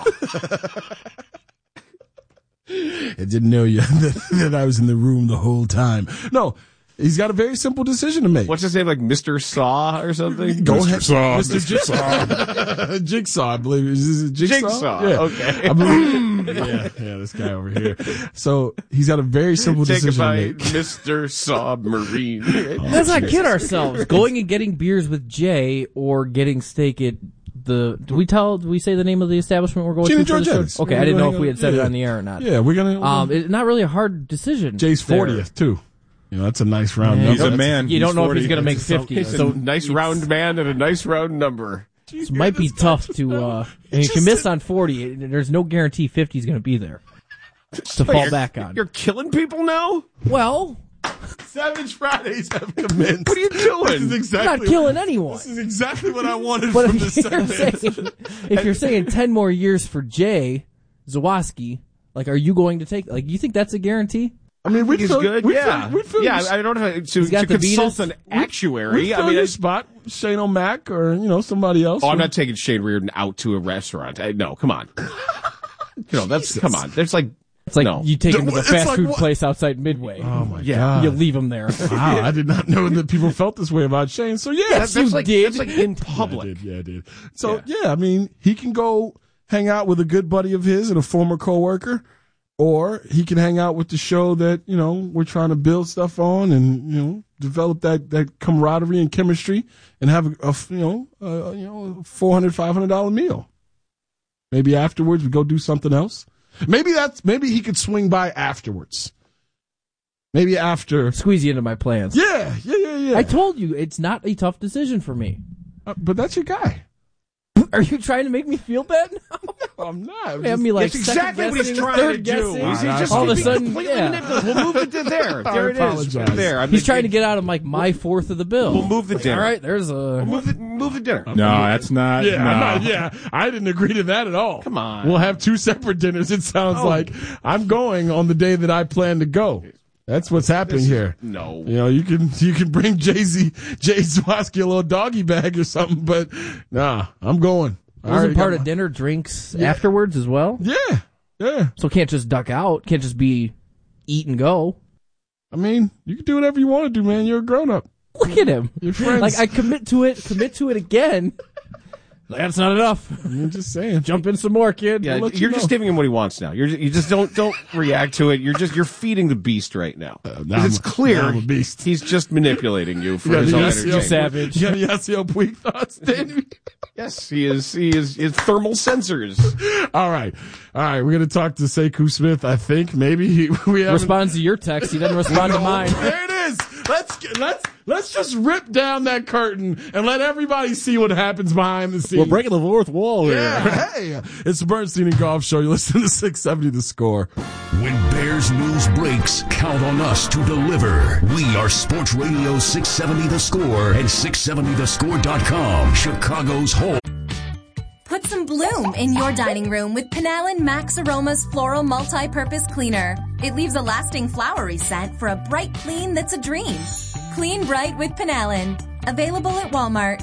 I didn't know you that I was in the room the whole time. No, he's got a very simple decision to make. What's his name, like Mr. Saw or something? Go ahead, Saw. Mr. Jigsaw. Jigsaw, I believe. Is it Jigsaw? Jigsaw. Yeah. Okay. I believe. Yeah, this guy over here. So he's got a very simple decision to make. Mr. Submarine. Let's not kid ourselves. Going and getting beers with Jay or getting steak at do we say the name of the establishment we're going Gina to for the Georgetti's. show? Okay, I didn't know if we had said it on the air or not. Yeah, we're gonna. It's not really a hard decision. Jay's 40th too. That's a nice round number. He's a man. You don't know 40. If he's going to make 50. He's a nice round man and a nice round number. It might be tough to. If you miss on 40, there's no guarantee 50 is going to be there to fall back on. You're killing people now? Well. Savage Fridays have commenced. What are you doing? I'm not killing anyone. This is exactly what I wanted from the segment. If you're saying 10 more years for Jay Zawoski, are you going to take? You think that's a guarantee? I mean, he's good. I don't have to consult an actuary. I mean, your spot, Shane O'Mac or somebody else. Oh, I'm not taking Shane Reardon out to a restaurant. No, come on. Come on. There's It's like you take him to the fast food place outside Midway. Oh my God! You leave him there. Wow, I did not know that people felt this way about Shane. So that's in public. I did. So I mean, he can go hang out with a good buddy of his and a former coworker, or he can hang out with the show that we're trying to build stuff on and develop that camaraderie and chemistry and have a $400-$500 meal. Maybe afterwards we go do something else. Maybe he could swing by afterwards. Maybe after. Squeeze you into my plans. Yeah. I told you, it's not a tough decision for me. But that's your guy. Are you trying to make me feel bad now? No, I'm not. That's exactly what he's trying to do. He's just all of a sudden, we'll move it to there. There it is. There. He's trying to get out of my fourth of the bill. We'll move the dinner. All right, there's a... Move the dinner. No, that's not. Yeah, no. I didn't agree to that at all. Come on. We'll have 2 separate dinners, it sounds like. I'm going on the day that I plan to go. That's what's happening here. No. You can bring Jay Zawoski a little doggy bag or something, but nah, I'm going. Wasn't part of dinner drinks afterwards as well? Yeah. So can't just duck out. Can't just be eat and go. I mean, you can do whatever you want to do, man. You're a grown up. Look at him. Your friends. I commit to it again. That's not enough. I'm just saying. Jump in some more, kid. Yeah, you're just giving him what he wants now. You just don't react to it. You're feeding the beast right now. It's clear I'm a beast. He's just manipulating you for his own energy. You savage. You got any Yasiel Puig thoughts, Danny? Yes, he is thermal sensors. All right. We're gonna talk to Sekou Smith. I think maybe we responds to your text. He doesn't respond to mine. There it is. Let's just rip down that curtain and let everybody see what happens behind the scenes. We're breaking the fourth wall here. Yeah, hey, it's the Bernstein and Golf Show. You listen to 670 The Score. When Bears news breaks, count on us to deliver. We are Sports Radio 670 The Score and 670thescore.com, Chicago's home. Put some bloom in your dining room with Panalan Max Aromas Floral Multi-Purpose Cleaner. It leaves a lasting flowery scent for a bright clean that's a dream. Clean Bright with Penallen. Available at Walmart.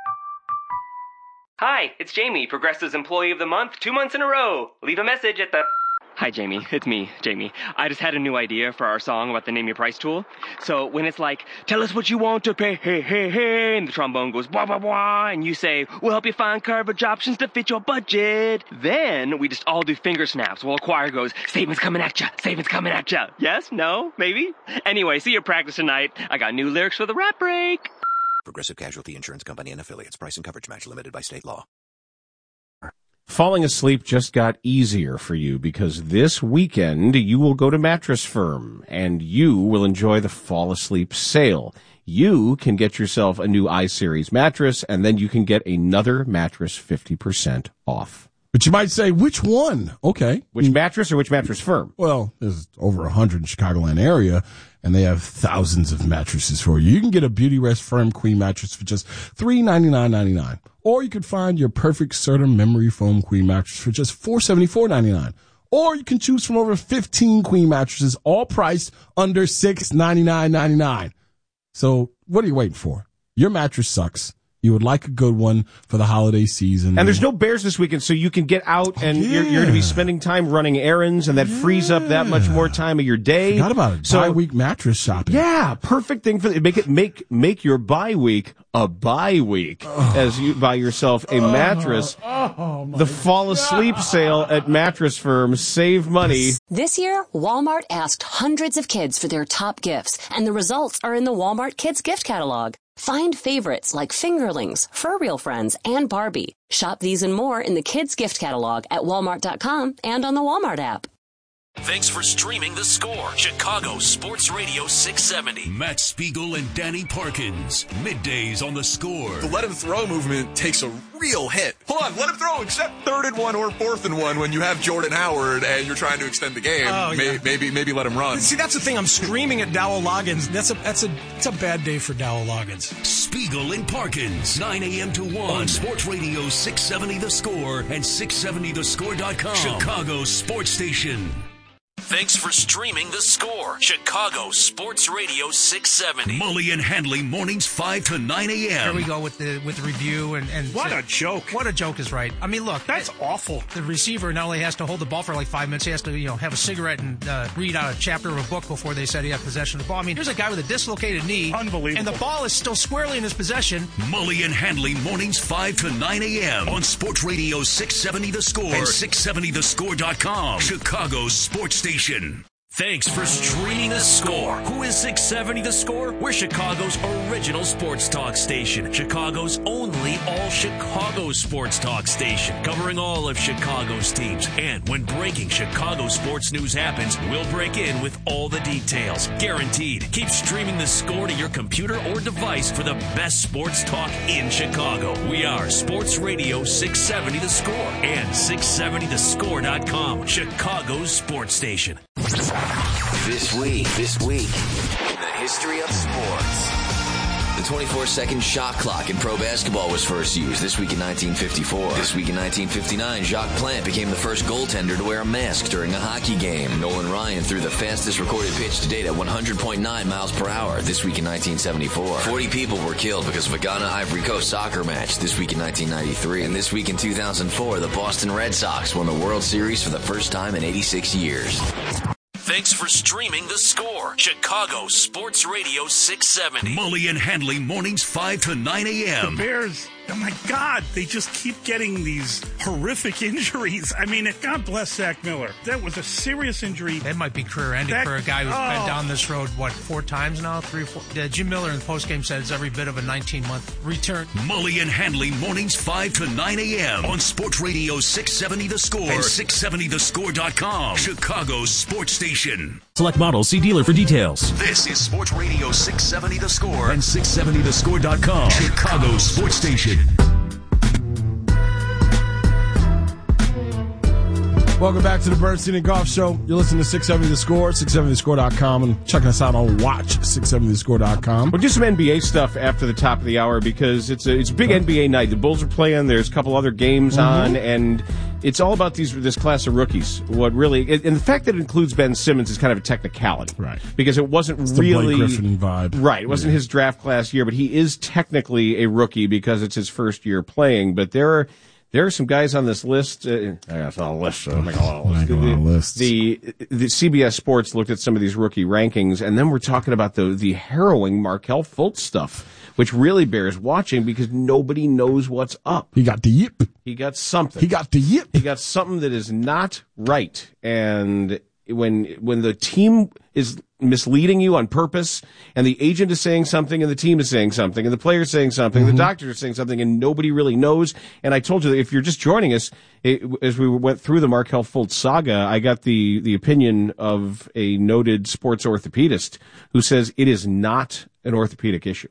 Hi, it's Jamie, Progressive's Employee of the Month, 2 months in a row. Leave a message at the... Hi, Jamie. It's me, Jamie. I just had a new idea for our song about the Name Your Price tool. So when it's like, tell us what you want to pay, hey, hey, hey, and the trombone goes, blah, blah, blah, and you say, we'll help you find coverage options to fit your budget. Then we just all do finger snaps while a choir goes, savings coming at ya, savings coming at ya. Yes? No? Maybe? Anyway, see you practice tonight. I got new lyrics for the rap break. Progressive Casualty Insurance Company and Affiliates. Price and coverage match limited by state law. Falling asleep just got easier for you because this weekend you will go to Mattress Firm and you will enjoy the Fall Asleep sale. You can get yourself a new iSeries mattress and then you can get another mattress 50% off. But you might say, which one? Okay. Which mattress or which Mattress Firm? Well, there's over 100 in the Chicagoland area, and they have thousands of mattresses for you. You can get a Beautyrest Firm Queen mattress for just $399.99. Or you could find your perfect Serta Memory Foam Queen mattress for just $474.99. Or you can choose from over 15 Queen mattresses, all priced under $699.99. So what are you waiting for? Your mattress sucks. You would like a good one for the holiday season. And there's no Bears this weekend, so you can get out and you're going to be spending time running errands, and that frees up that much more time of your day. Forgot about it. Bye-week mattress shopping. Yeah, perfect thing for make your bye week a bye week as you buy yourself a mattress. The Fall Asleep sale at Mattress Firm. Save money. This year, Walmart asked hundreds of kids for their top gifts, and the results are in the Walmart Kids gift catalog. Find favorites like Fingerlings, Fur Real Friends, and Barbie. Shop these and more in the Kids gift catalog at Walmart.com and on the Walmart app. Thanks for streaming The Score, Chicago Sports Radio 670. Matt Spiegel and Danny Parkins. Middays on The Score. The let him throw movement takes a real hit. Hold on, let him throw except 3rd and 1 or 4th and 1 when you have Jordan Howard and you're trying to extend the game. Oh, yeah. Maybe let him run. See, that's the thing. I'm screaming at Dowell Loggins. It's a bad day for Dowell Loggins. Spiegel and Parkins, 9 a.m. to 1 on Sports Radio 670 The Score and 670thescore.com. Chicago Sports Station. Thanks for streaming The Score, Chicago Sports Radio 670. Mully and Handley mornings 5 to 9 a.m. Here we go with the review and what a joke! What a joke is right. I mean, look, that's awful. The receiver not only has to hold the ball for like 5 minutes, he has to have a cigarette and read out a chapter of a book before they said he had possession of the ball. I mean, here's a guy with a dislocated knee, unbelievable, and the ball is still squarely in his possession. Mully and Handley mornings 5 to 9 a.m. on Sports Radio 670 The Score and 670thescore.com. Chicago Sports Station. Thanks for streaming The Score. Who is 670 The Score? We're Chicago's original sports talk station. Chicago's only all-Chicago sports talk station. Covering all of Chicago's teams. And when breaking Chicago sports news happens, we'll break in with all the details. Guaranteed. Keep streaming The Score to your computer or device for the best sports talk in Chicago. We are Sports Radio 670 The Score and 670thescore.com. Chicago's sports station. This week in the history of sports. The 24-second shot clock in pro basketball was first used this week in 1954. This week in 1959, Jacques Plante became the first goaltender to wear a mask during a hockey game. Nolan Ryan threw the fastest recorded pitch to date at 100.9 miles per hour this week in 1974. 40 people were killed because of a Ghana-Ivory Coast soccer match this week in 1993. And this week in 2004, the Boston Red Sox won the World Series for the first time in 86 years. Thanks for streaming The Score, Chicago Sports Radio 670. Mully and Handley mornings 5 to 9 a.m. The Bears, oh my God, they just keep getting these horrific injuries. I mean, God bless Zach Miller. That was a serious injury. That might be career-ending for a guy who's been down this road, 4 times now? 3 or 4? Jim Miller in the postgame said it's every bit of a 19-month return. Mully and Handley mornings 5 to 9 a.m. on Sports Radio 670 The Score and 670thescore.com. Chicago Sports Station. Select models. See dealer for details. This is Sports Radio 670 The Score and 670thescore.com. Chicago Sports Station. Welcome back to the Bernstein and Goff Show. You're listening to 670 The Score, 670thescore.com, and checking us out on watch670thescore.com. We'll do some NBA stuff after the top of the hour because it's a big NBA night. The Bulls are playing. There's a couple other games on, and it's all about this class of rookies. What really, and the fact that it includes Ben Simmons is kind of a technicality, right? Because it wasn't it's really the Blake Griffin vibe, right? It wasn't his draft class year, but he is technically a rookie because it's his first year playing. But there are some guys on this list. I got a list. The CBS Sports looked at some of these rookie rankings, and then we're talking about the harrowing Markelle Fultz stuff, which really bears watching because nobody knows what's up. He got the yip. He got something. He got the yip. He got something that is not right. And when the team is misleading you on purpose, and the agent is saying something, and the team is saying something, and the player is saying something, the doctor is saying something, and nobody really knows. And I told you that if you're just joining us, as we went through the Markelle Fultz saga, I got the opinion of a noted sports orthopedist who says it is not an orthopedic issue.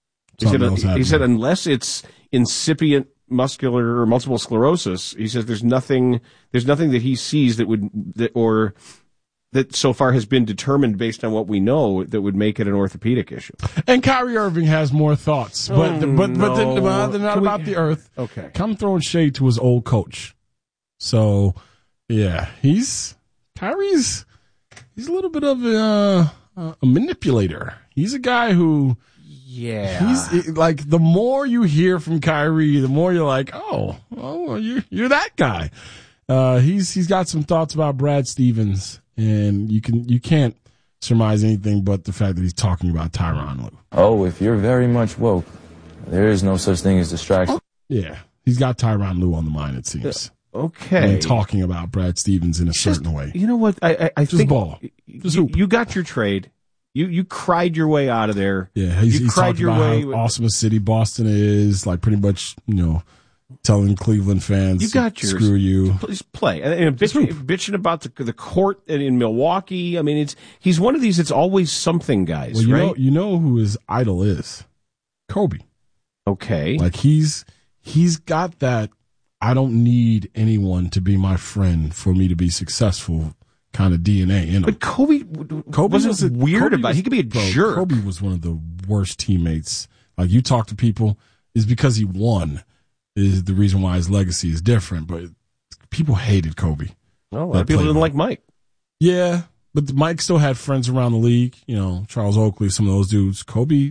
He said unless it's incipient muscular or multiple sclerosis, he says there's nothing that he sees that so far has been determined based on what we know that would make it an orthopedic issue. And Kyrie Irving has more thoughts, but they're not about the earth. Okay. Come throwing shade to his old coach. So, yeah, Kyrie's a little bit of a manipulator. He's a guy who, he's like, the more you hear from Kyrie, the more you're like, you're that guy. He's got some thoughts about Brad Stevens, and you can't surmise anything but the fact that he's talking about Tyronn Lue. Oh, if you're very much woke, there is no such thing as distraction. Yeah, he's got Tyronn Lue on the mind, it seems. Okay. And talking about Brad Stevens in a certain way. You know what? I just think ball. Just hoop. You got your trade. You cried your way out of there. Yeah, he's cried your way. How awesome a city Boston is, like pretty much, telling Cleveland fans, you got yours. Screw you. Please play. And bitching about the court in Milwaukee. I mean, he's one of these. It's always something, guys. Well, right? You know who his idol is? Kobe. Okay. Like he's got that. I don't need anyone to be my friend for me to be successful kind of DNA in him. But Kobe wasn't weird about it. He could be a jerk. Kobe was one of the worst teammates. Like, you talk to people, is because he won is the reason why his legacy is different. But people hated Kobe. Well, a lot of people didn't like Mike. Yeah, but Mike still had friends around the league. Charles Oakley, some of those dudes. Kobe,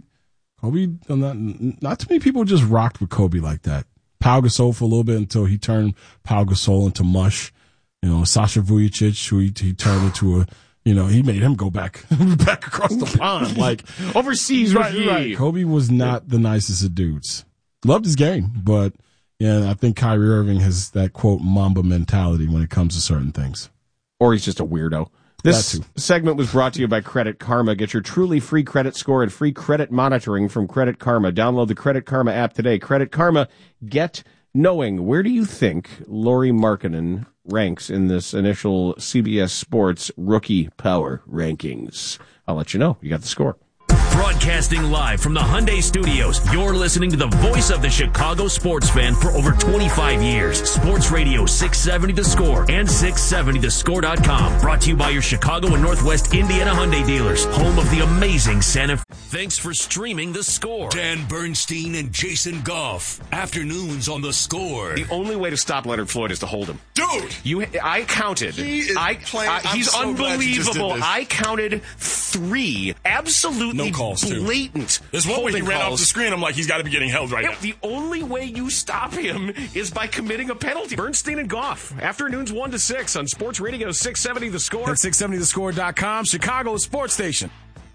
not too many people just rocked with Kobe like that. Pau Gasol for a little bit until he turned Pau Gasol into mush. Sasha Vujicic, who he turned into he made him go back across the pond, like overseas. Right. Kobe was not the nicest of dudes. Loved his game, but I think Kyrie Irving has that, quote, Mamba mentality when it comes to certain things. Or he's just a weirdo. This segment was brought to you by Credit Karma. Get your truly free credit score and free credit monitoring from Credit Karma. Download the Credit Karma app today. Credit Karma, get knowing. Where do you think Lauri Markkanen ranks in this initial CBS Sports rookie power rankings? I'll let you know. You got the score. Broadcasting live from the Hyundai Studios, you're listening to the voice of the Chicago sports fan for over 25 years. Sports Radio 670 The Score and 670thescore.com. Brought to you by your Chicago and Northwest Indiana Hyundai dealers, home of the amazing Santa Fe. Thanks for streaming The Score. Dan Bernstein and Jason Goff. Afternoons on The Score. The only way to stop Leonard Floyd is to hold him. Dude! I counted. He's so unbelievable. I counted 3 absolutely blatant. There's one where he ran off the screen. I'm like, he's got to be getting held right now. The only way you stop him is by committing a penalty. Bernstein and Goff. Afternoons 1 to 6 on Sports Radio 670 The Score. At 670thescore.com, Chicago's sports station.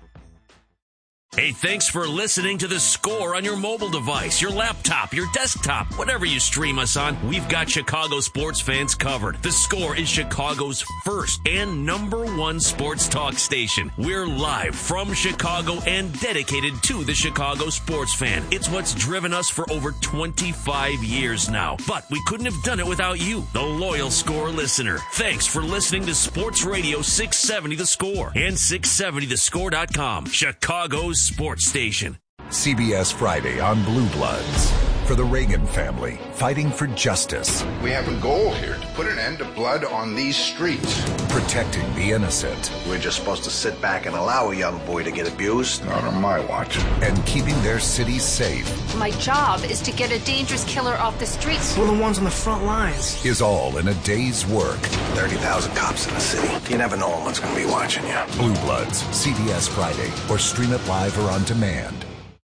Hey, thanks for listening to The Score on your mobile device, your laptop, your desktop, whatever you stream us on. We've got Chicago sports fans covered. The Score is Chicago's first and #1 sports talk station. We're live from Chicago and dedicated to the Chicago sports fan. It's what's driven us for over 25 years now. But we couldn't have done it without you, the loyal Score listener. Thanks for listening to Sports Radio 670 The Score and 670thescore.com, Chicago's sports station. CBS Friday on Blue Bloods. for the Reagan family, fighting for justice. We have a goal here to put an end to blood on these streets. Protecting the innocent. We're just supposed to sit back and allow a young boy to get abused? Not on my watch. And keeping their cities safe. My job is to get a dangerous killer off the streets. We're the ones on the front lines. Is all in a day's work. 30,000 cops in the city. You never know what's going to be watching you. Blue Bloods, CBS Friday, or stream it live or on demand.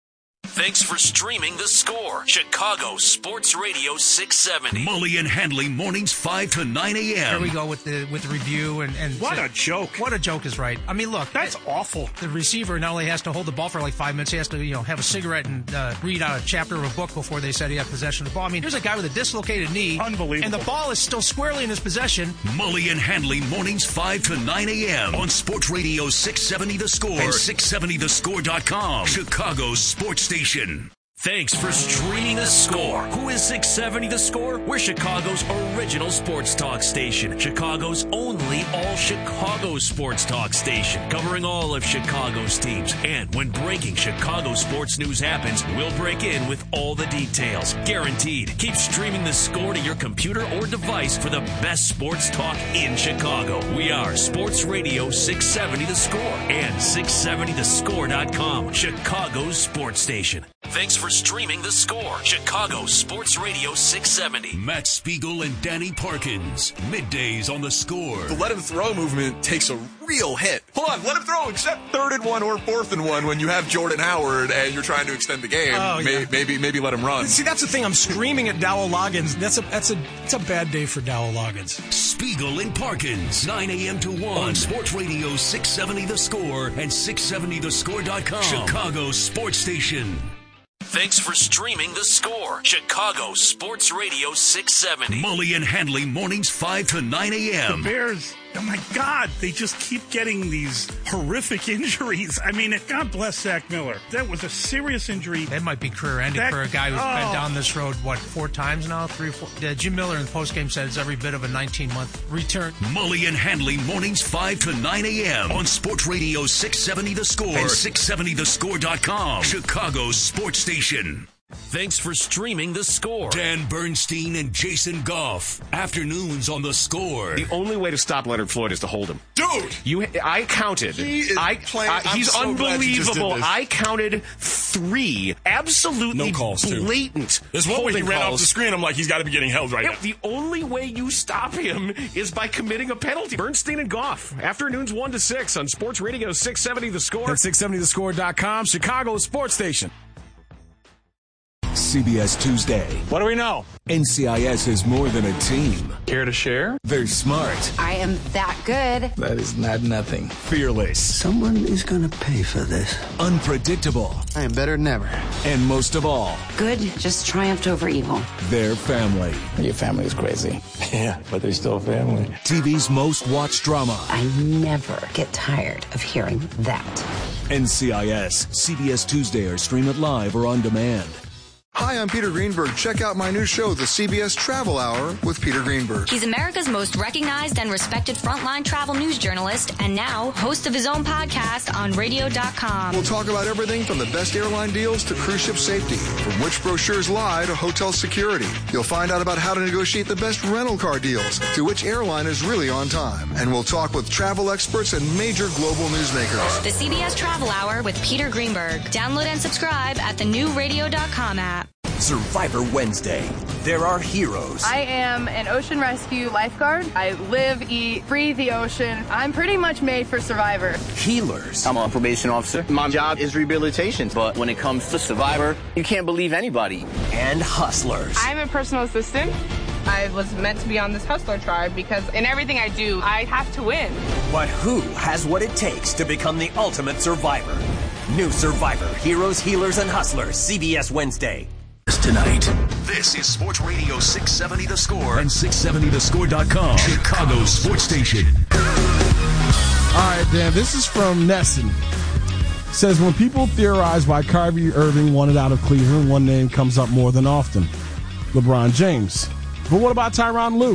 Thanks for streaming The Score. Chicago Sports Radio 670. Mully and Handley mornings 5 to 9 a.m. Here we go with the review and what a joke! What a joke is right. I mean, look, that's awful. The receiver not only has to hold the ball for like 5 minutes, he has to have a cigarette and read out a chapter of a book before they said he had possession of the ball. I mean, here's a guy with a dislocated knee, unbelievable, and the ball is still squarely in his possession. Mully and Handley mornings 5 to 9 a.m. on Sports Radio 670 The Score and 670thescore.com. Chicago's sports station. Thanks for streaming The Score. Who is 670 The Score? We're Chicago's original sports talk station. Chicago's only all-Chicago sports talk station. Covering all of Chicago's teams. And when breaking Chicago sports news happens, we'll break in with all the details. Guaranteed. Keep streaming The Score to your computer or device for the best sports talk in Chicago. We are Sports Radio 670 The Score and 670thescore.com. Chicago's sports station. Thanks for streaming The Score. Chicago Sports Radio 670. Matt Spiegel and Danny Parkins. Middays on The Score. The let him throw movement takes a real hit. Hold on, let him throw except 3rd and 1 or 4th and 1 when you have Jordan Howard and you're trying to extend the game. Oh, yeah. Maybe let him run. See, that's the thing. I'm screaming at Dowell Loggins. It's a bad day for Dowell Loggins. Spiegel and Parkins, 9 a.m. to 1 on Sports Radio 670 The Score and 670thescore.com. Chicago's sports station. Thanks for streaming The Score. Chicago Sports Radio 670. Mully and Handley mornings 5 to 9 a.m. The Bears, oh my God, they just keep getting these horrific injuries. I mean, God bless Zach Miller. That was a serious injury. That might be career-ending for a guy who's been down this road, 4 times now? 3 or 4? Jim Miller in the postgame said it's every bit of a 19-month return. Mully and Handley mornings 5 to 9 a.m. on Sports Radio 670 The Score and 670thescore.com. Chicago's sports station. Thanks for streaming The Score. Dan Bernstein and Jason Goff. Afternoons on The Score. The only way to stop Leonard Floyd is to hold him. Dude! I counted. He is playing. He's so unbelievable. I counted 3 absolutely blatant There's one way he ran off the screen. I'm like, he's got to be getting held right now. The only way you stop him is by committing a penalty. Bernstein and Goff. Afternoons 1 to 6 on Sports Radio 670 The Score. And 670thescore.com. Chicago's sports station. CBS Tuesday. What do we know? NCIS is more than a team. Care to share? They're smart. I am that good. That is not nothing. Fearless. Someone is going to pay for this. Unpredictable. I am better than ever. And most of all, Good just triumphed over evil. their family. Your family is crazy. Yeah, but they're still family. TV's most watched drama. I never get tired of hearing that. NCIS. CBS Tuesday, or stream it live or on demand. Hi, I'm Peter Greenberg. Check out my new show, The CBS Travel Hour with Peter Greenberg. He's America's most recognized and respected frontline travel news journalist and now host of his own podcast on radio.com. We'll talk about everything from the best airline deals to cruise ship safety, from which brochures lie to hotel security. You'll find out about how to negotiate the best rental car deals, to which airline is really on time. And we'll talk with travel experts and major global newsmakers. The CBS Travel Hour with Peter Greenberg. Download and subscribe at the new radio.com app. Survivor Wednesday. There are heroes. I am an ocean rescue lifeguard. I live, eat, breathe the ocean. I'm pretty much made for Survivor. Healers. I'm a probation officer. My job is rehabilitation, but when it comes to Survivor, you can't believe anybody. And hustlers. I'm a personal assistant. I was meant to be on this hustler tribe because in everything I do, I have to win. But who has what it takes to become the ultimate survivor? New Survivor, Heroes, Healers, and Hustlers. CBS Wednesday. Tonight. This is Sports Radio 670 The Score and 670thescore.com. Chicago's sports station. All right, Dan, this is from Nesson. Says, when people theorize why Kyrie Irving wanted out of Cleveland, one name comes up more than often: LeBron James. But what about Tyronn Lue?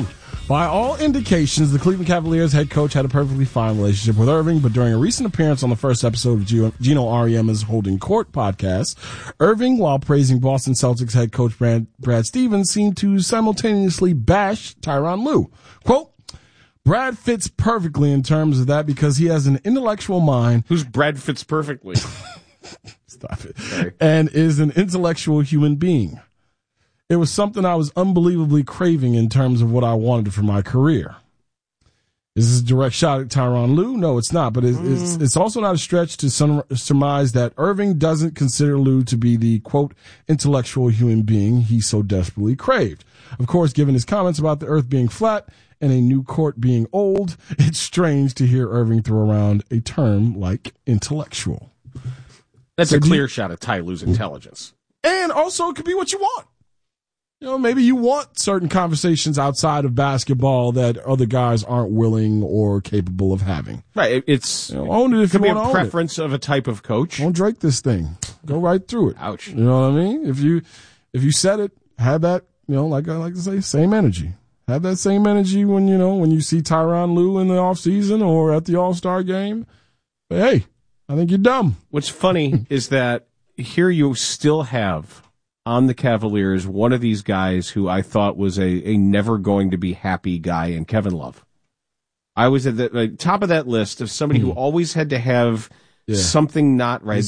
By all indications, the Cleveland Cavaliers head coach had a perfectly fine relationship with Irving, but during a recent appearance on the first episode of Gino Ariema's Holding Court podcast, Irving, while praising Boston Celtics head coach Brad Stevens, seemed to simultaneously bash Tyronn Lue. Quote, Brad fits perfectly in terms of that because he has an intellectual mind. Who's Brad fits perfectly? Stop it. Sorry. And is an intellectual human being. It was something I was unbelievably craving in terms of what I wanted for my career. Is this a direct shot at Tyronn Lue? No, it's not. But it's also not a stretch to surmise that Irving doesn't consider Lue to be the, quote, intellectual human being he so desperately craved. Of course, given his comments about the earth being flat and a new court being old, it's strange to hear Irving throw around a term like intellectual. That's a clear shot at Ty Lue's intelligence. And also, it could be what you want. You know, maybe you want certain conversations outside of basketball that other guys aren't willing or capable of having. Right. It's own it if you want to own it. Could be a preference of a type of coach. Don't Drake this thing. Go right through it. Ouch. You know what I mean? If you said it, have that, like I like to say, same energy. Have that same energy when you see Tyronn Lue in the offseason or at the All-Star game. But hey, I think you're dumb. What's funny is that here you still have on the Cavaliers one of these guys who I thought was a never going to be happy guy in Kevin Love. I was at the top of that list of somebody who always had to have something not right.